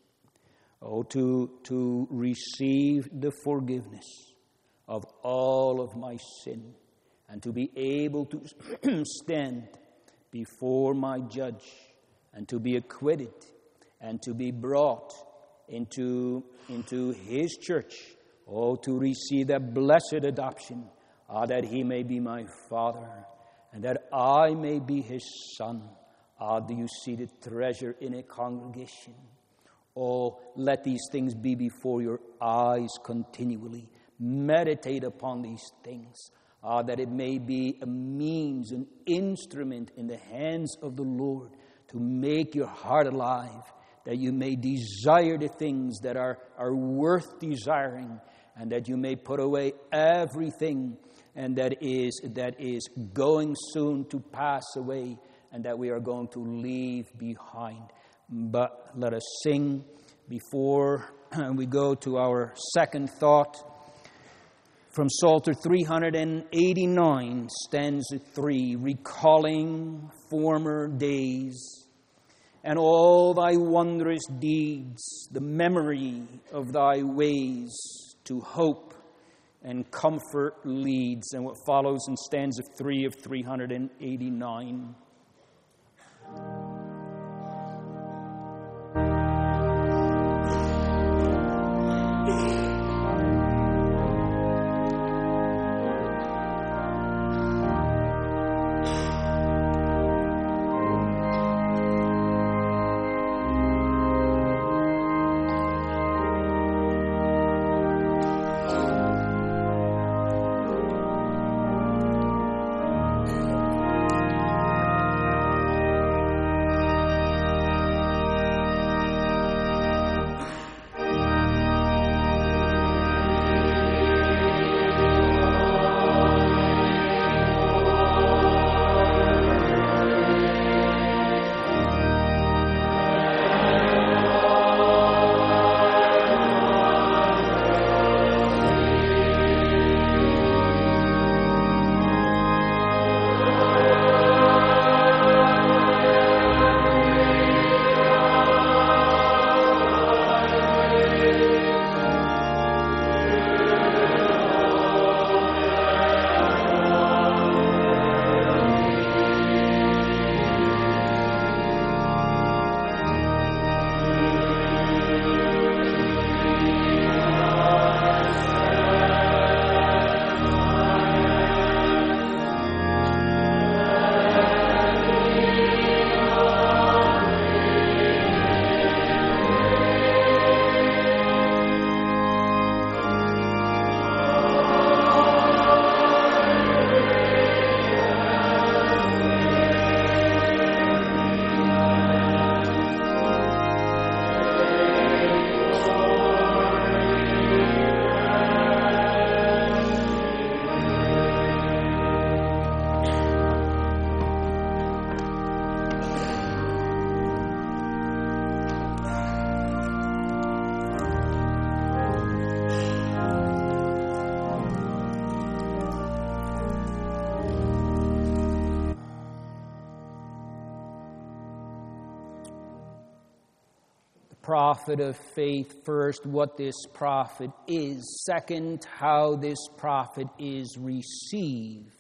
to receive the forgiveness of all of my sin, and to be able to stand before my judge, and to be acquitted, and to be brought into his church, to receive that blessed adoption, that he may be my father, and that I may be his son. Do you see the treasure in a congregation? Let these things be before your eyes continually. Meditate upon these things, that it may be a means, an instrument in the hands of the Lord to make your heart alive, that you may desire the things that are worth desiring, and that you may put away everything and that is going soon to pass away, and that we are going to leave behind. But let us sing before we go to our second thought from Psalter 389, stanza 3, recalling former days and all thy wondrous deeds, the memory of thy ways, to hope and comfort leads, and what follows in stanza 3 of 389. Prophet of faith. First, what this prophet is. Second, how this prophet is received.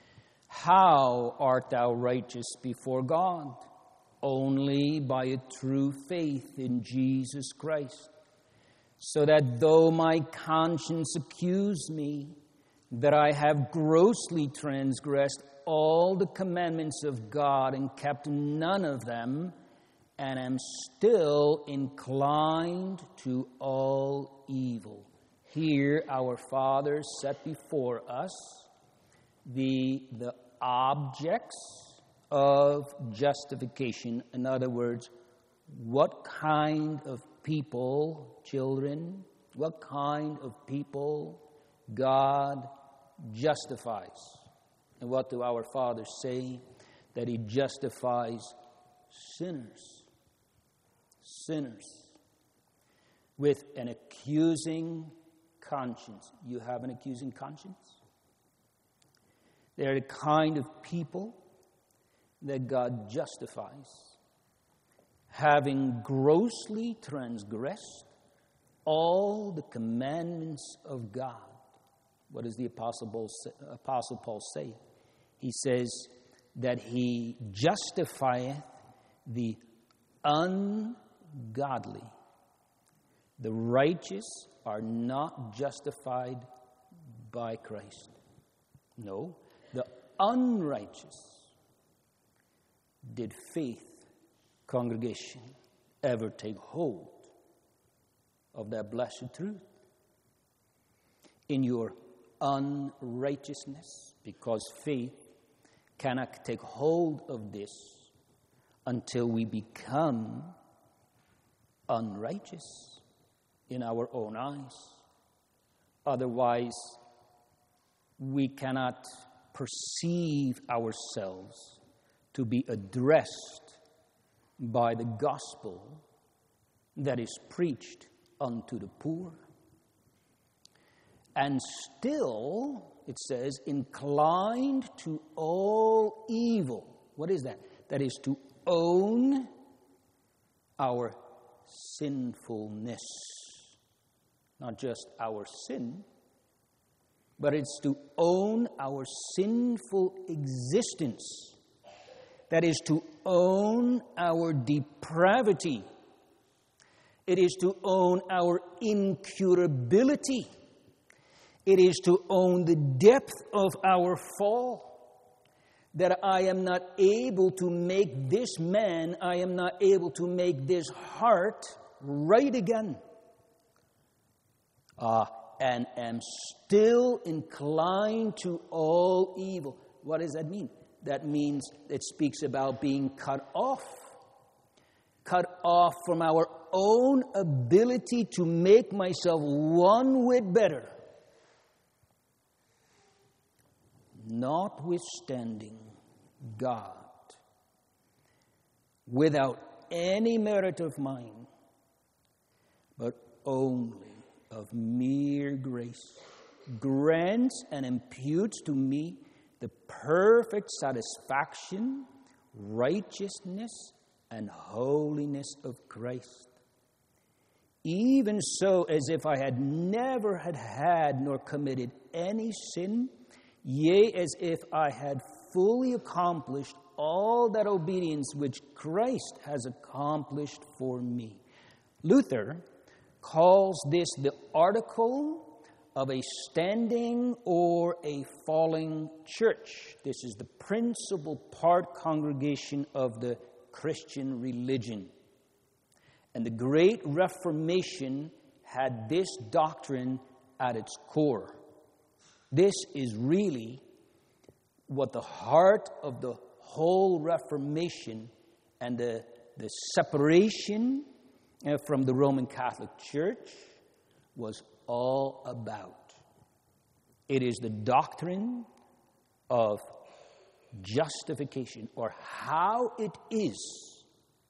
How art thou righteous before God? Only by a true faith in Jesus Christ. So that though my conscience accuse me that I have grossly transgressed all the commandments of God and kept none of them, and am still inclined to all evil. Here our Father set before us the objects of justification. In other words, what kind of people, children, what kind of people God justifies. And what do our Father say? That He justifies sinners. Sinners with an accusing conscience. You have an accusing conscience? They're the kind of people that God justifies, having grossly transgressed all the commandments of God. What does the Apostle Paul say? He says that He justifieth the ungodly. The righteous are not justified by Christ. No, the unrighteous. Did faith, congregation, ever take hold of that blessed truth? In your unrighteousness, because faith cannot take hold of this until we become unrighteous in our own eyes. Otherwise, we cannot perceive ourselves to be addressed by the gospel that is preached unto the poor. And still, it says, inclined to all evil. What is that? That is to own our sinfulness. Not just our sin, but it's to own our sinful existence. That is to own our depravity. It is to own our incurability. It is to own the depth of our fall. That I am not able to make this man, I am not able to make this heart right again. And am still inclined to all evil. What does that mean? That means it speaks about being cut off. Cut off from our own ability to make myself one whit better. Notwithstanding, God, without any merit of mine, but only of mere grace, grants and imputes to me the perfect satisfaction, righteousness, and holiness of Christ. Even so, as if I had never had nor committed any sin, yea, as if I had fully accomplished all that obedience which Christ has accomplished for me. Luther calls this the article of a standing or a falling church. This is the principal part congregation of the Christian religion. And the Great Reformation had this doctrine at its core. This is really what the heart of the whole Reformation and the separation from the Roman Catholic Church was all about. It is the doctrine of justification, or how it is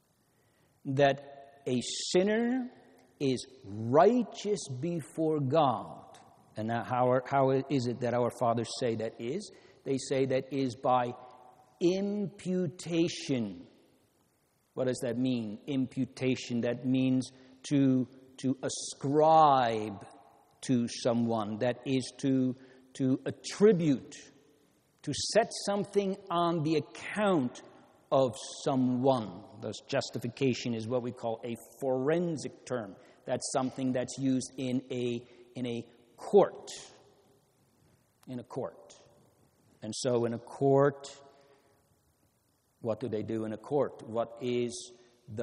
that a sinner is righteous before God. And now how is it that our fathers say that is? They say that is by imputation. What does that mean? Imputation, that means to ascribe to someone. That is to attribute, to set something on the account of someone. Thus, justification is what we call a forensic term. That's something that's used in a court. In a court. And so in a court, what do they do in a court? What is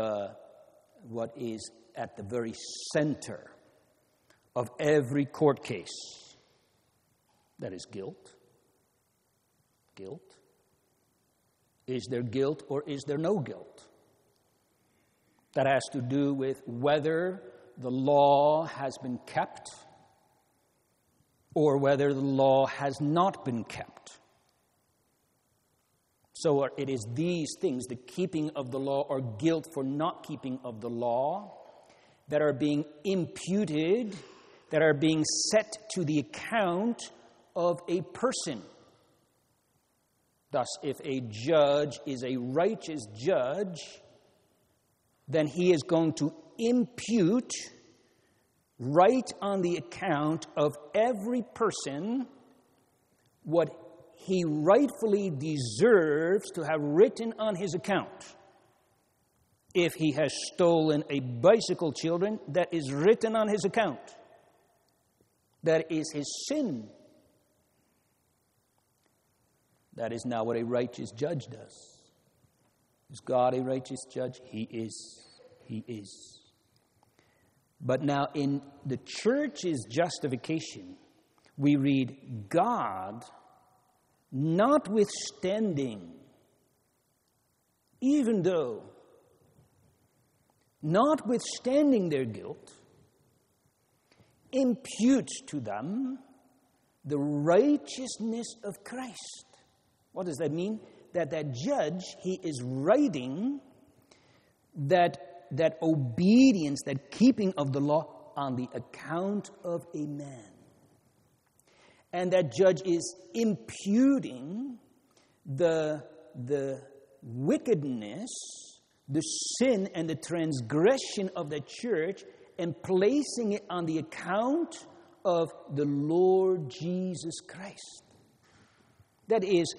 at the very center of every court case? That is guilt. Guilt. Is there guilt or is there no guilt? That has to do with whether the law has been kept or whether the law has not been kept. So it is these things, the keeping of the law or guilt for not keeping of the law, that are being imputed, that are being set to the account of a person. Thus, if a judge is a righteous judge, then he is going to impute right on the account of every person what he rightfully deserves to have written on his account. If he has stolen a bicycle, children, that is written on his account. That is his sin. That is not what a righteous judge does. Is God a righteous judge? He is. He is. But now in the church's justification, we read, God, notwithstanding, even though, notwithstanding their guilt, imputes to them the righteousness of Christ. What does that mean? That judge, he is writing that obedience, that keeping of the law on the account of a man. And that judge is imputing the wickedness, the sin and the transgression of the church and placing it on the account of the Lord Jesus Christ. That is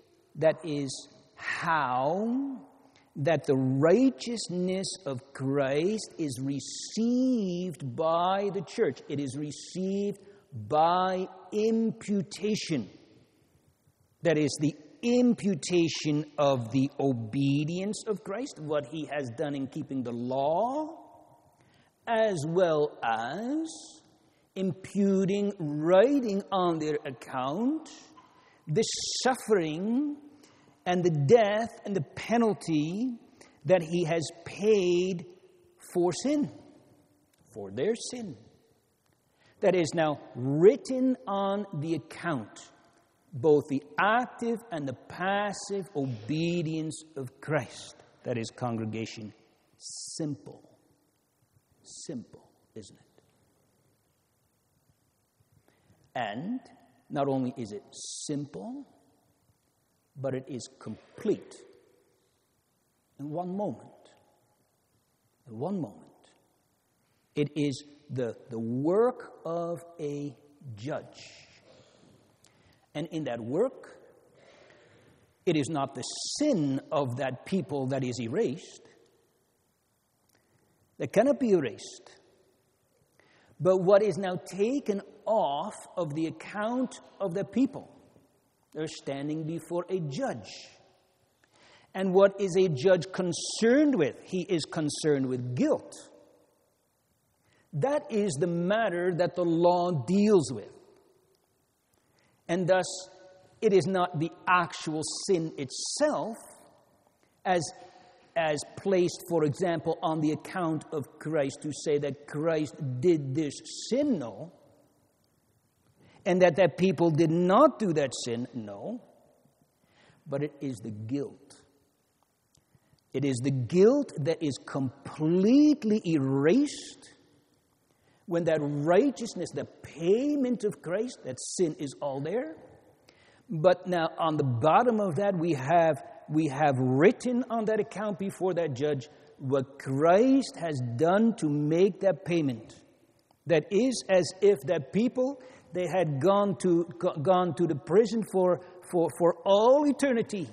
how that the righteousness of Christ is received by the church. It is received by imputation. That is the imputation of the obedience of Christ, what he has done in keeping the law, as well as imputing, writing on their account, the suffering and the death and the penalty that he has paid for sin, for their sin. That is now written on the account, both the active and the passive obedience of Christ. That is, congregation, simple. Simple, isn't it? And not only is it simple, but it is complete. In one moment. In one moment. It is the work of a judge. And in that work, it is not the sin of that people that is erased. That cannot be erased. But what is now taken off of the account of the people. They're standing before a judge. And what is a judge concerned with? He is concerned with guilt. That is the matter that the law deals with. And thus, it is not the actual sin itself as placed, for example, on the account of Christ, to say that Christ did this sin, no. And that people did not do that sin, no. But it is the guilt. It is the guilt that is completely erased when that righteousness, the payment of Christ, that sin is all there. But now on the bottom of that we have written on that account before that judge what Christ has done to make that payment. That is as if that people, they had gone to the prison for all eternity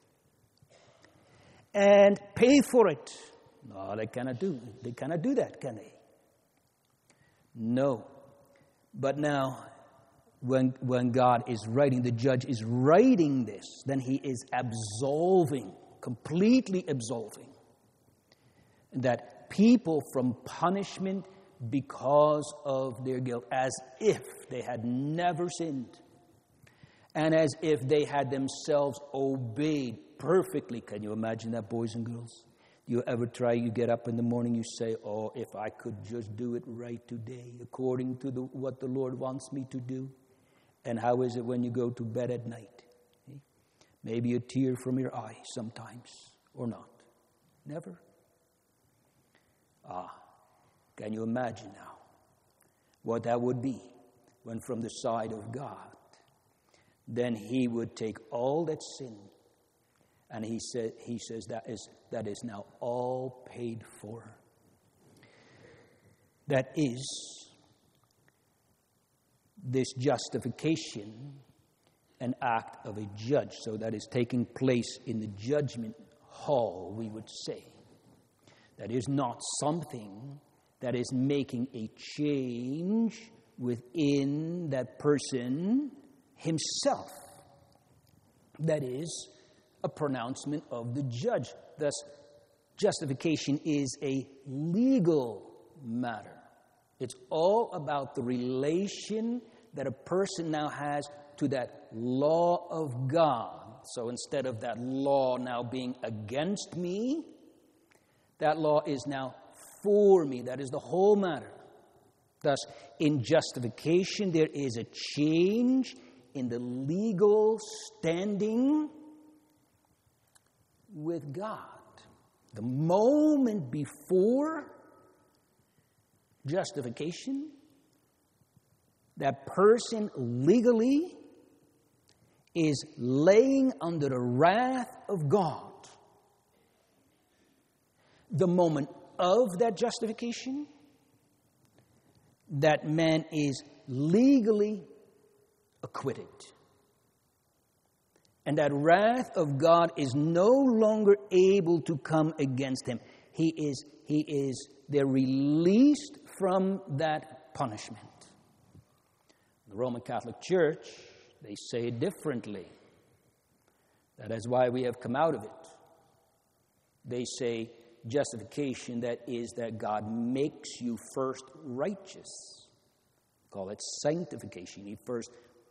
and pay for it. No, they cannot do that, can they? No. But now, when God is writing, the judge is writing this, then he is absolving, completely absolving, that people from punishment because of their guilt, as if they had never sinned, and as if they had themselves obeyed perfectly. Can you imagine that, boys and girls? You ever try, you get up in the morning, you say, oh, if I could just do it right today, according to what the Lord wants me to do. And how is it when you go to bed at night? Maybe a tear from your eye sometimes, or not. Never. Can you imagine now what that would be when from the side of God, then he would take all that sin, and he says that is now all paid for. That is this justification an act of a judge. So that is taking place in the judgment hall, we would say. That is not something that is making a change within that person himself. That is a pronouncement of the judge. Thus, justification is a legal matter. It's all about the relation that a person now has to that law of God. So instead of that law now being against me, that law is now for me. That is the whole matter. Thus, in justification, there is a change in the legal standing with God. The moment before justification, that person legally is laying under the wrath of God. The moment of that justification, that man is legally acquitted. And that wrath of God is no longer able to come against him. They're released from that punishment. The Roman Catholic Church, they say it differently. That is why we have come out of it. They say justification, that is that God makes you first righteous. Call it sanctification. He first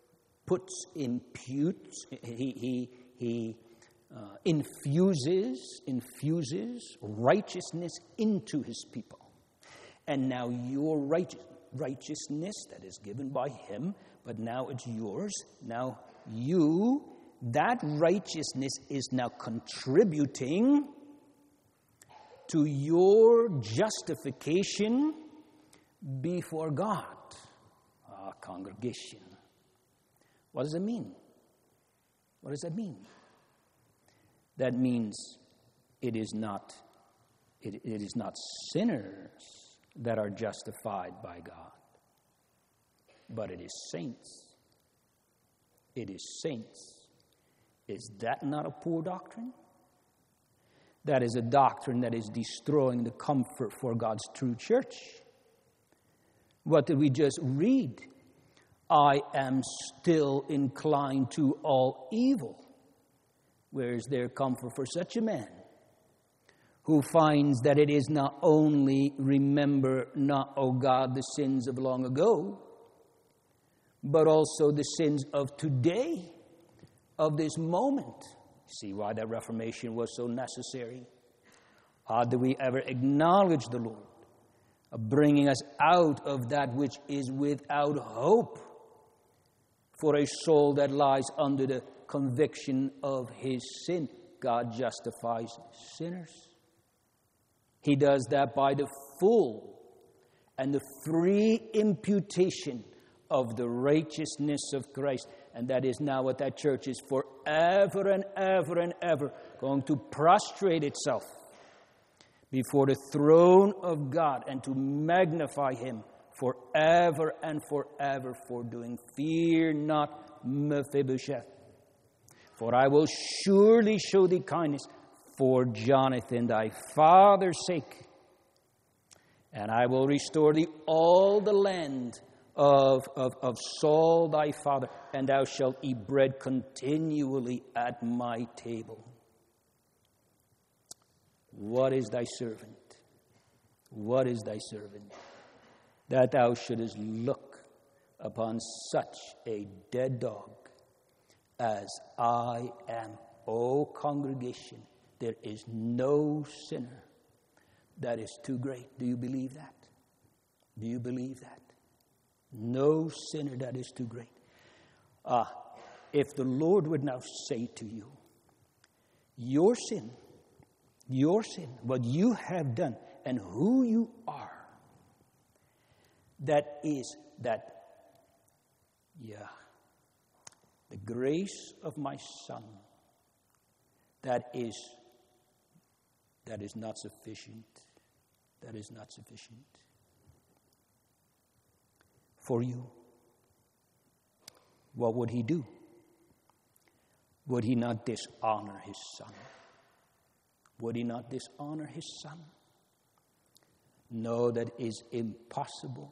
infuses righteousness into his people. And now your righteousness that is given by him, but now it's yours. Now that righteousness is now contributing to your justification before God. Congregation. What does it mean? What does that mean? That means it is not sinners that are justified by God, but it is saints. It is saints. Is that not a poor doctrine? That is a doctrine that is destroying the comfort for God's true church. What did we just read? I am still inclined to all evil. Where is there comfort for such a man who finds that it is not only remember not, O God, the sins of long ago, but also the sins of today, of this moment? See why that Reformation was so necessary? How do we ever acknowledge the Lord, bringing us out of that which is without hope for a soul that lies under the conviction of his sin? God justifies sinners. He does that by the full and the free imputation of the righteousness of Christ. And that is now what that church is forever and ever and ever going to prostrate itself before the throne of God and to magnify him forever and forever for doing. Fear not, Mephibosheth, for I will surely show thee kindness for Jonathan thy father's sake, and I will restore thee all the land of Saul thy father, and thou shalt eat bread continually at my table. What is thy servant? What is thy servant? That thou shouldest look upon such a dead dog as I am. O congregation, there is no sinner that is too great. Do you believe that? Do you believe that? No sinner that is too great. If the Lord would now say to you, your sin, what you have done and who you are, the grace of my Son, that is not sufficient. That is not sufficient for you. What would he do? Would he not dishonor his Son? Would he not dishonor his Son? No, that is impossible.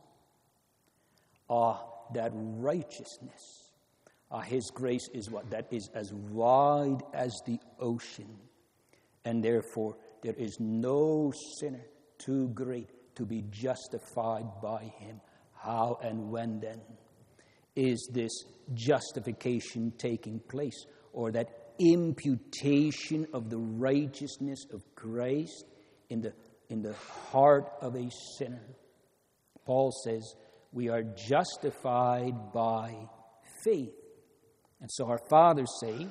That righteousness, his grace is what? That is as wide as the ocean. And therefore, there is no sinner too great to be justified by him. How and when then is this justification taking place? Or that imputation of the righteousness of Christ in the heart of a sinner? Paul says we are justified by faith. And so our fathers say,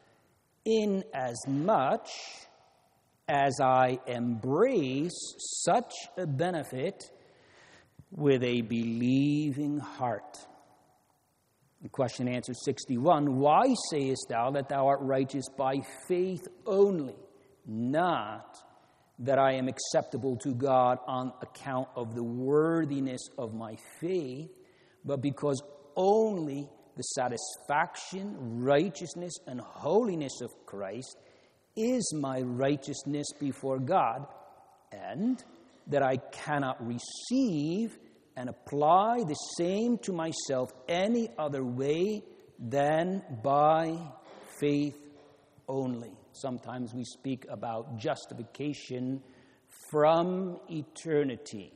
inasmuch as I embrace such a benefit with a believing heart. In question and answer 61, why sayest thou that thou art righteous by faith only, not that I am acceptable to God on account of the worthiness of my faith, but because only the satisfaction, righteousness, and holiness of Christ is my righteousness before God, and that I cannot receive and apply the same to myself any other way than by faith only. Sometimes we speak about justification from eternity.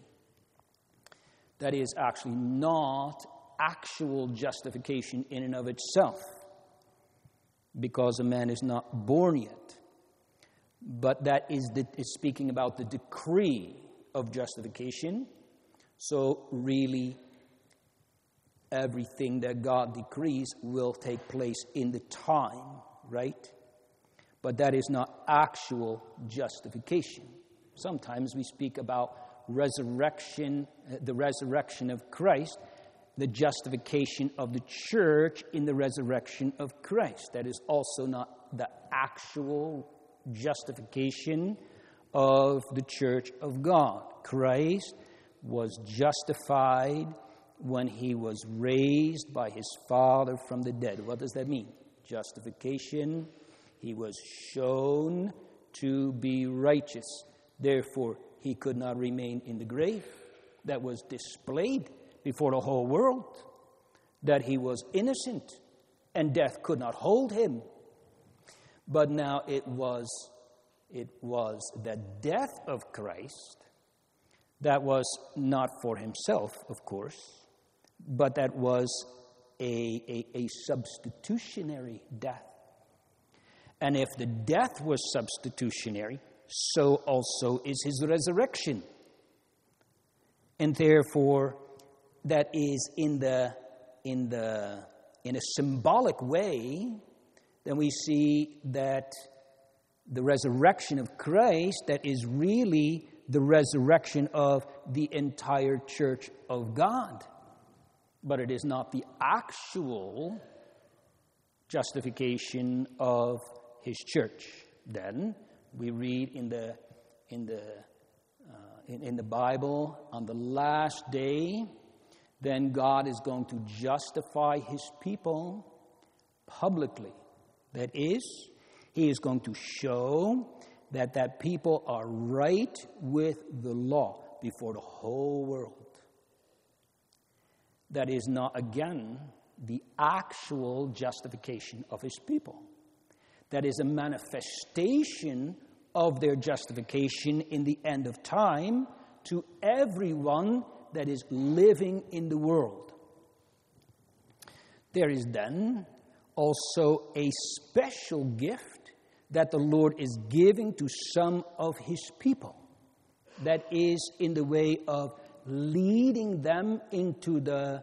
That is actually not actual justification in and of itself, because a man is not born yet. But that is speaking about the decree of justification. So really, everything that God decrees will take place in the time, right? But that is not actual justification. Sometimes we speak about resurrection, the resurrection of Christ, the justification of the church in the resurrection of Christ. That is also not the actual justification of the church of God. Christ was justified when he was raised by his Father from the dead. What does that mean? Justification. He was shown to be righteous. Therefore, he could not remain in the grave. That was displayed before the whole world, that he was innocent and death could not hold him. But now it was the death of Christ that was not for himself, of course, but that was a substitutionary death. And if the death was substitutionary, so also is his resurrection. And therefore, that is in a symbolic way, then we see that the resurrection of Christ, that is really the resurrection of the entire church of God. But it is not the actual justification of his church. Then we read in the Bible, on the last day, then God is going to justify his people publicly. That is, he is going to show that people are right with the law before the whole world. That is not, again, the actual justification of his people. That is a manifestation of their justification in the end of time to everyone that is living in the world. There is then also a special gift that the Lord is giving to some of his people. That is in the way of leading them into the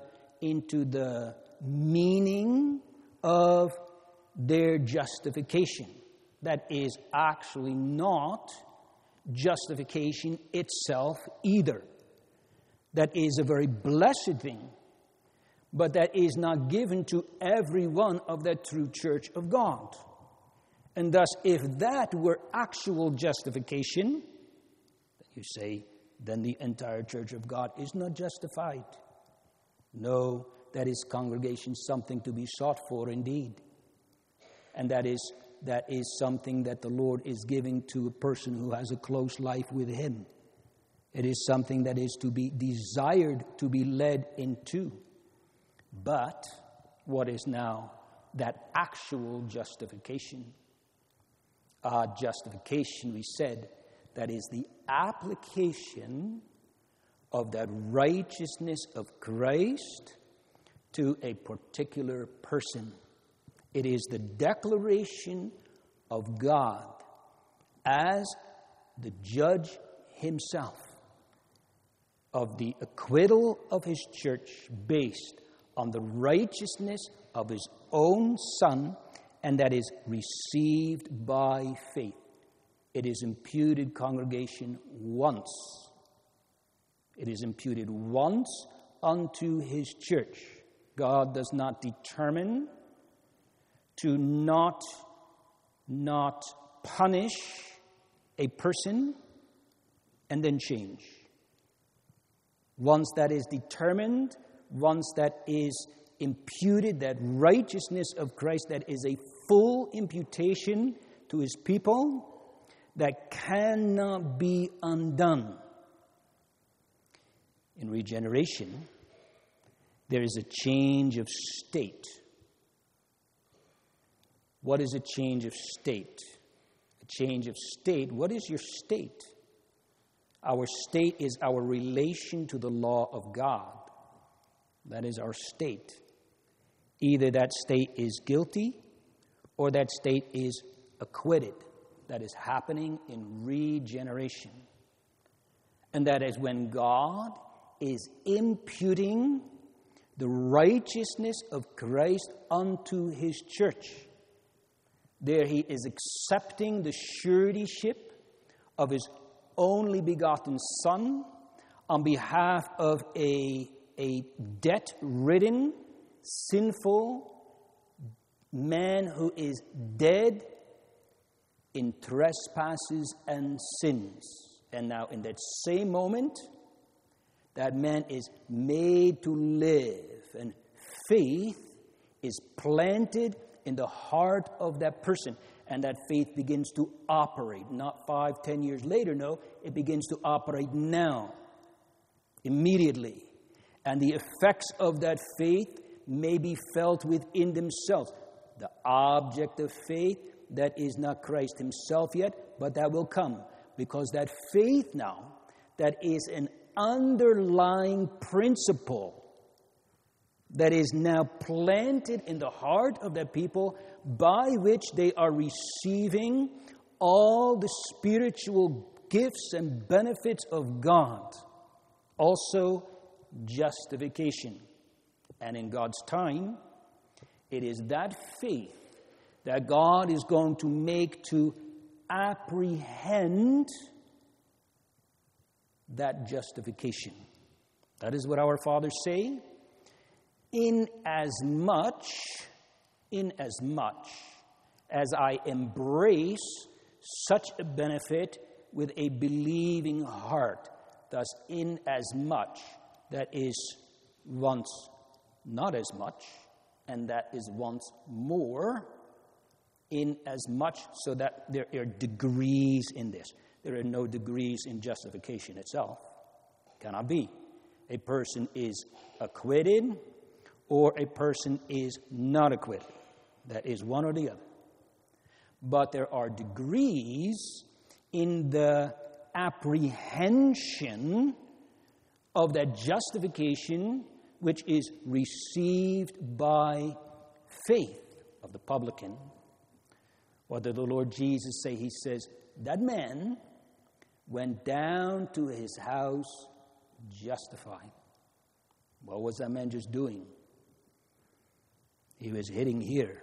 meaning of their justification. That is actually not justification itself either. That is a very blessed thing, but that is not given to every one of the true church of God. And thus, if that were actual justification, you say, then the entire church of God is not justified. No, that is, congregation, something to be sought for indeed. And that is something that the Lord is giving to a person who has a close life with him. It is something that is to be desired to be led into. But what is now that actual justification? Justification, we said, that is the application of that righteousness of Christ to a particular person. It is the declaration of God as the judge himself of the acquittal of his church based on the righteousness of his own Son, and that is received by faith. It is imputed, congregation, once. It is imputed once unto his church. God does not determine to not punish a person and then change. Once that is determined, once that is imputed, that righteousness of Christ, that is a full imputation to his people, that cannot be undone. In regeneration, there is a change of state. What is a change of state? A change of state. What is your state? Our state is our relation to the law of God. That is our state. Either that state is guilty or that state is acquitted. That is happening in regeneration. And that is when God is imputing the righteousness of Christ unto his church. There he is accepting the suretyship of his only begotten Son on behalf of a debt-ridden, sinful man who is dead in trespasses and sins. And now in that same moment, that man is made to live, and faith is planted in the heart of that person. And that faith begins to operate, not 5-10 years later, no, it begins to operate now, immediately. And the effects of that faith may be felt within themselves. The object of faith, that is not Christ himself yet, but that will come. Because that faith now, that is an underlying principle that is now planted in the heart of the people, by which they are receiving all the spiritual gifts and benefits of God. Also, justification. And in God's time, it is that faith that God is going to make to apprehend that justification. That is what our fathers say. Inasmuch as I embrace such a benefit with a believing heart, thus inasmuch, that is once not as much, and that is once more, inasmuch, so that there are degrees in this. There are no degrees in justification itself. Cannot be. A person is acquitted or a person is not acquitted. That is one or the other. But there are degrees in the apprehension of that justification which is received by faith of the publican. What did the Lord Jesus say? He says, that man went down to his house justified. What was that man just doing? He was hitting here.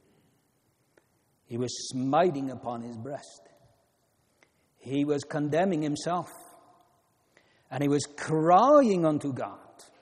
He was smiting upon his breast. He was condemning himself. And he was crying unto God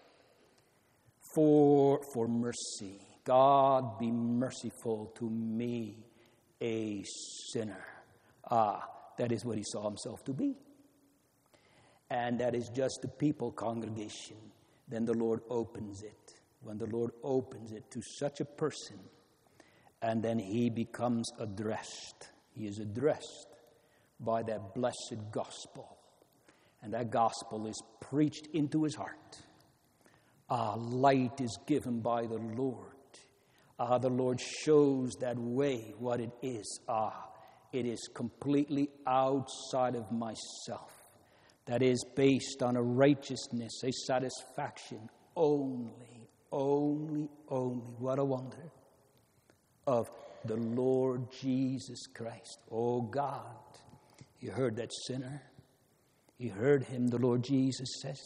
for mercy. God, be merciful to me, a sinner. That is what he saw himself to be. And that is just the people congregation. Then the Lord opens it. When the Lord opens it to such a person, and then he becomes addressed. He is addressed by that blessed gospel. And that gospel is preached into his heart. Light is given by the Lord. The Lord shows that way, what it is. It is completely outside of myself. That is based on a righteousness, a satisfaction only, what a wonder, of the Lord Jesus Christ. Oh God, you heard that sinner. You heard him, the Lord Jesus says.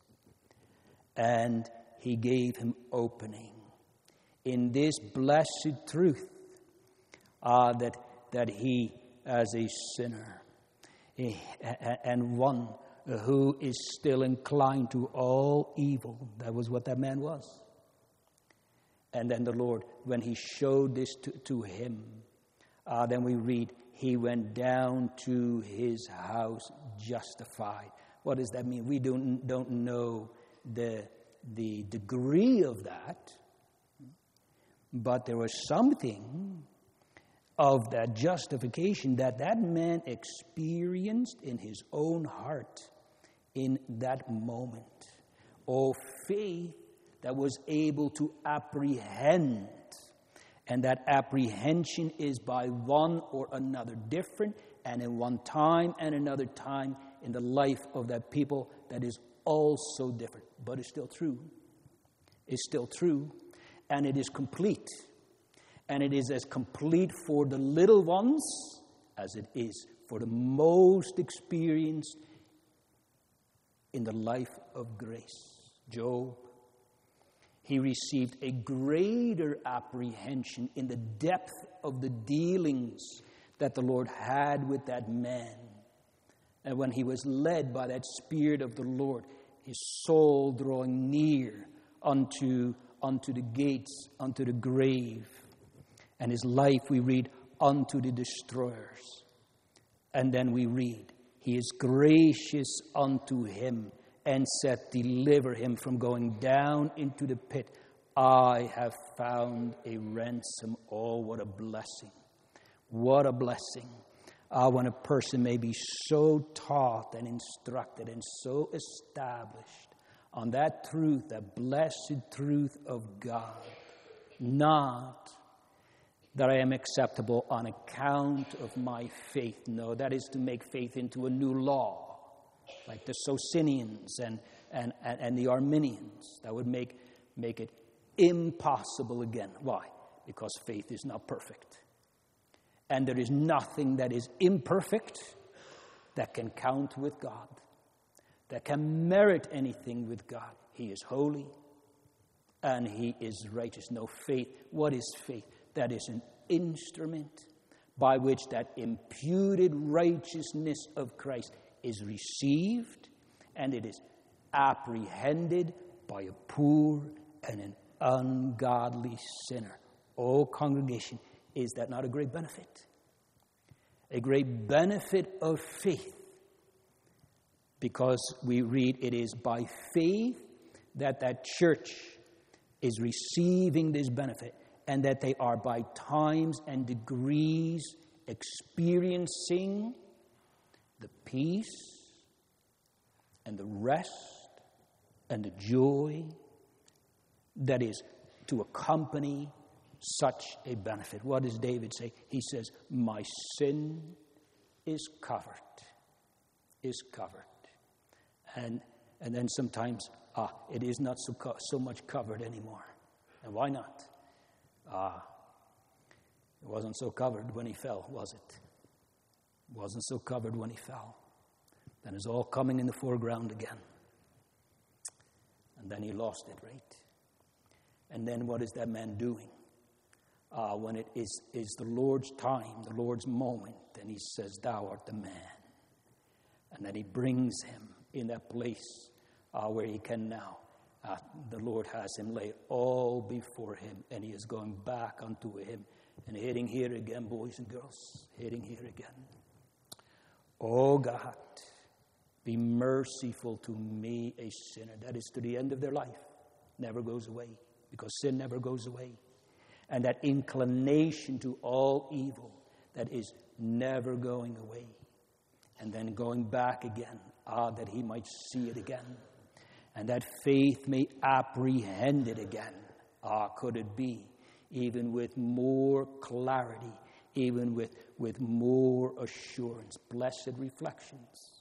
And he gave him opening in this blessed truth that he, as a sinner, and one who is still inclined to all evil, that was what that man was. And then the Lord, when he showed this to him, Then we read, he went down to his house justified. What does that mean? We don't know the degree of that, but there was something of that justification that man experienced in his own heart in that moment. Oh, faith that was able to apprehend. And that apprehension is by one or another different, and in one time and another time in the life of that people that is also different. But it's still true. It's still true. And it is complete. And it is as complete for the little ones as it is for the most experienced in the life of grace. Job, he received a greater apprehension in the depth of the dealings that the Lord had with that man. And when he was led by that Spirit of the Lord, his soul drawing near unto the gates, unto the grave. And his life, we read, unto the destroyers. And then we read, he is gracious unto him, and said, deliver him from going down into the pit. I have found a ransom. Oh, what a blessing. What a blessing. When a person may be so taught and instructed and so established on that truth, that blessed truth of God. Not that I am acceptable on account of my faith. No, that is to make faith into a new law. Like the Socinians and the Arminians. That would make it impossible again. Why? Because faith is not perfect. And there is nothing that is imperfect that can count with God, that can merit anything with God. He is holy and he is righteous. No, faith. What is faith? That is an instrument by which that imputed righteousness of Christ is received, and it is apprehended by a poor and an ungodly sinner. Oh, congregation, is that not a great benefit? A great benefit of faith. Because we read it is by faith that church is receiving this benefit, and that they are by times and degrees experiencing the peace and the rest and the joy that is to accompany such a benefit. What does David say? He says, my sin is covered. Is covered. And then sometimes, it is not so much covered anymore. And why not? It wasn't so covered when he fell, was it? Wasn't so covered when he fell. Then it's all coming in the foreground again. And then he lost it, right? And then what is that man doing? When it is the Lord's time, the Lord's moment, then he says, thou art the man. And then he brings him in that place where he can now. The Lord has him lay all before him, and he is going back unto him and hitting here again, boys and girls, hitting here again. Oh God, be merciful to me, a sinner. That is to the end of their life. Never goes away, because sin never goes away. And that inclination to all evil that is never going away. And then going back again, that he might see it again. And that faith may apprehend it again. Could it be? Even with more clarity, even with more assurance. Blessed reflections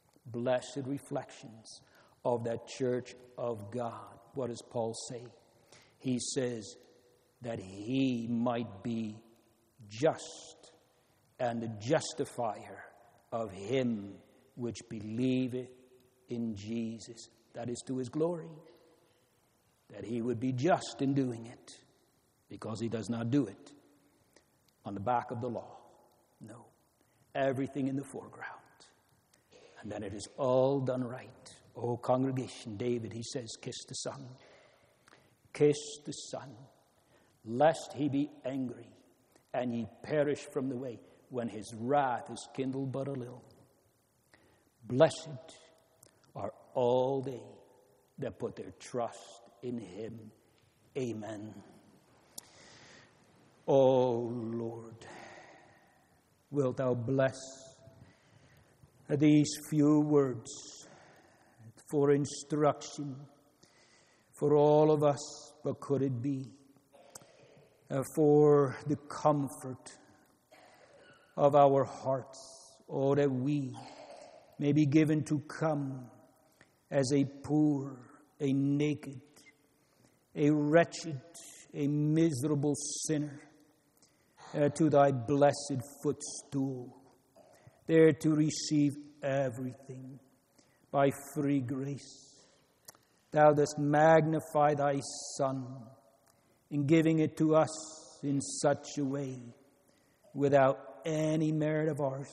of that church of God. What does Paul say? He says that he might be just and the justifier of him which believeth in Jesus. That is to his glory. That he would be just in doing it, because he does not do it on the back of the law. No. Everything in the foreground. And then it is all done right. Oh, congregation, David, he says, kiss the Son. Kiss the Son, lest he be angry and ye perish from the way, when his wrath is kindled but a little. Blessed are all they that put their trust in him. Amen. O Lord, wilt thou bless these few words for instruction for all of us, but could it be for the comfort of our hearts, oh, that we may be given to come as a poor, a naked, a wretched, a miserable sinner to thy blessed footstool, there to receive everything by free grace. Thou dost magnify thy Son in giving it to us in such a way without any merit of ours.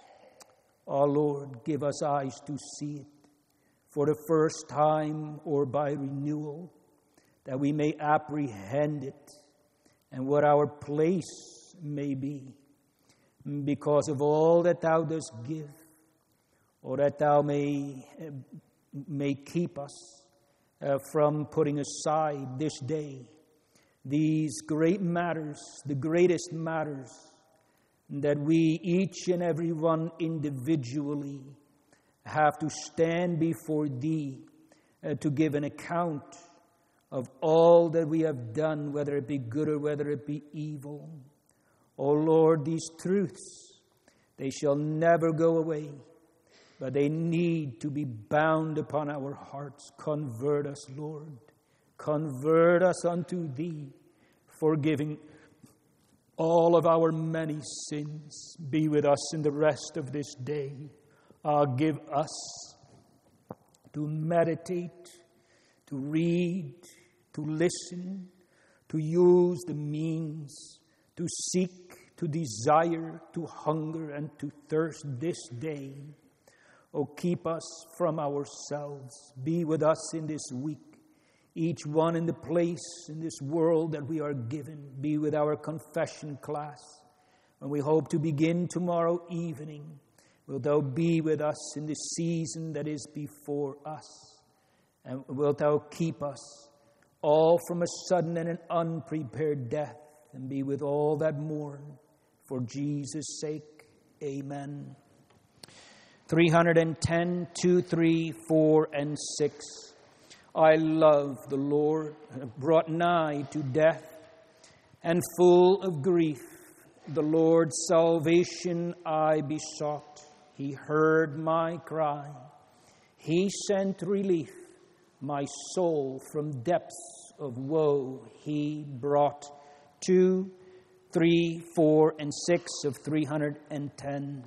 O Lord, give us eyes to see it for the first time or by renewal, that we may apprehend it and what our place may be, because of all that thou dost give, or that thou may keep us from putting aside this day these great matters, the greatest matters, that we each and every one individually have to stand before thee to give an account of all that we have done, whether it be good or whether it be evil. O Lord, these truths, they shall never go away, but they need to be bound upon our hearts. Convert us, Lord. Convert us unto thee, forgiving all of our many sins. Be with us in the rest of this day. Give us to meditate, to read, to listen, to use the means, to seek, to desire, to hunger, and to thirst this day. Oh, keep us from ourselves. Be with us in this week. Each one in the place in this world that we are given. Be with our confession class. When we hope to begin tomorrow evening, wilt thou be with us in the season that is before us? And wilt thou keep us all from a sudden and an unprepared death, and be with all that mourn. For Jesus' sake, amen. 310, 2, 3, 4, and 6. I love the Lord, brought nigh to death, and full of grief. The Lord's salvation I besought. He heard my cry. He sent relief. My soul from depths of woe he brought. 2, 3, 4, and 6 of 310.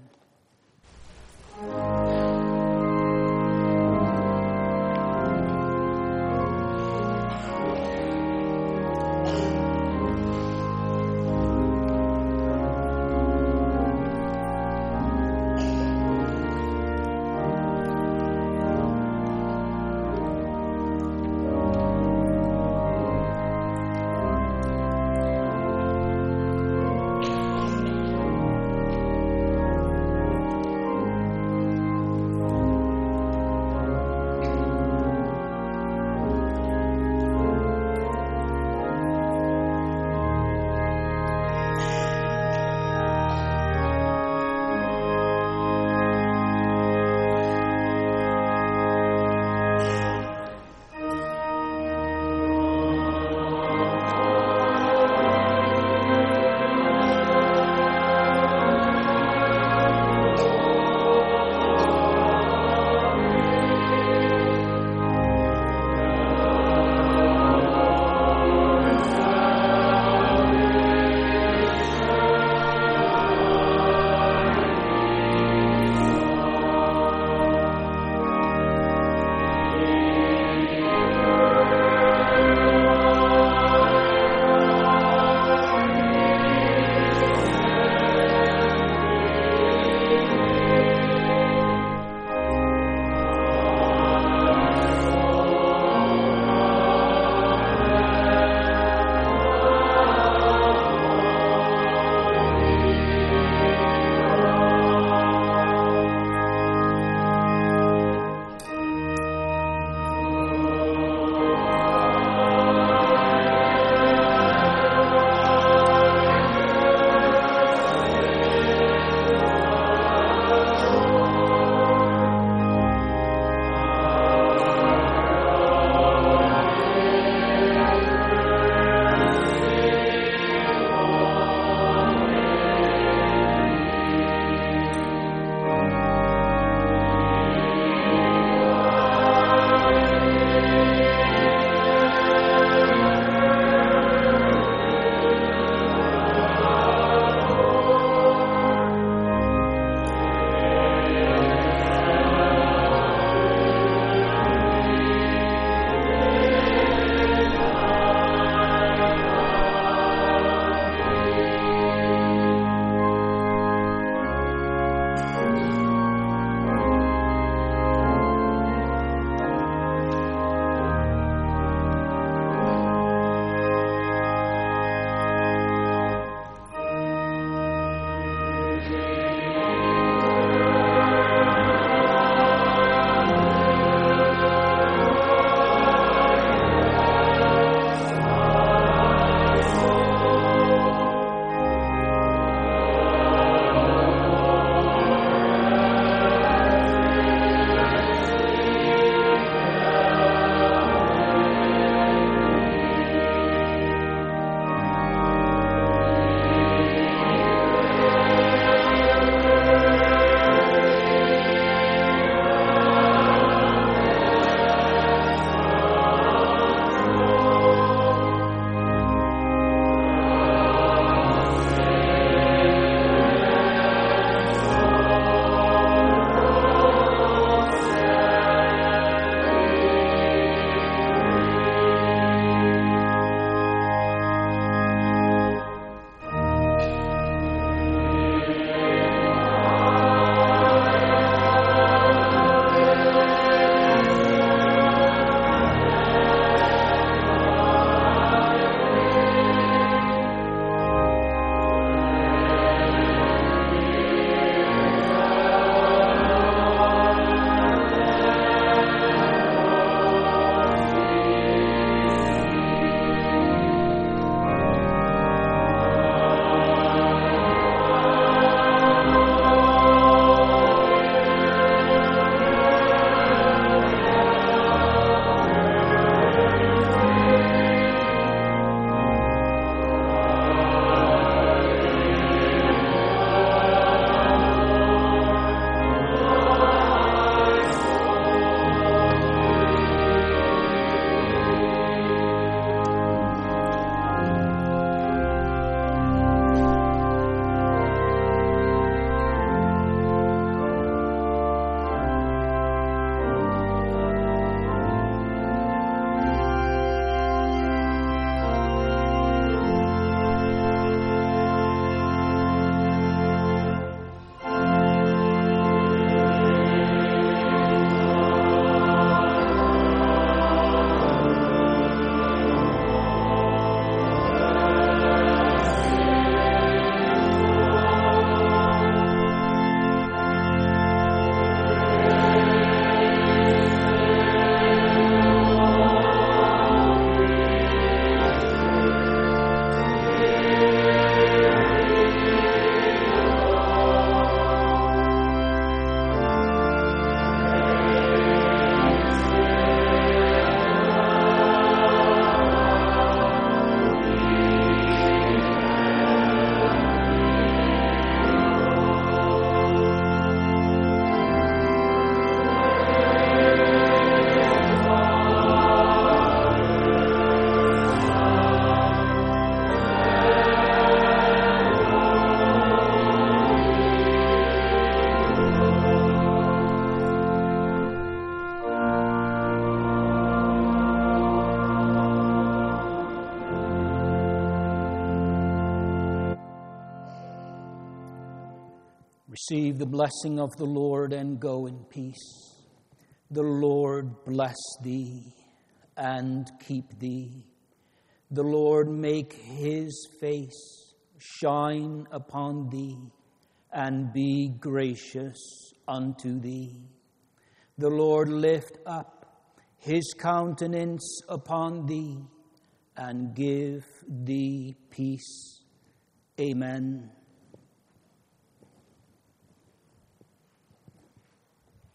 Receive the blessing of the Lord and go in peace. The Lord bless thee and keep thee. The Lord make his face shine upon thee and be gracious unto thee. The Lord lift up his countenance upon thee and give thee peace. Amen.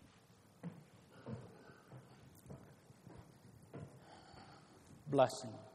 Blessing.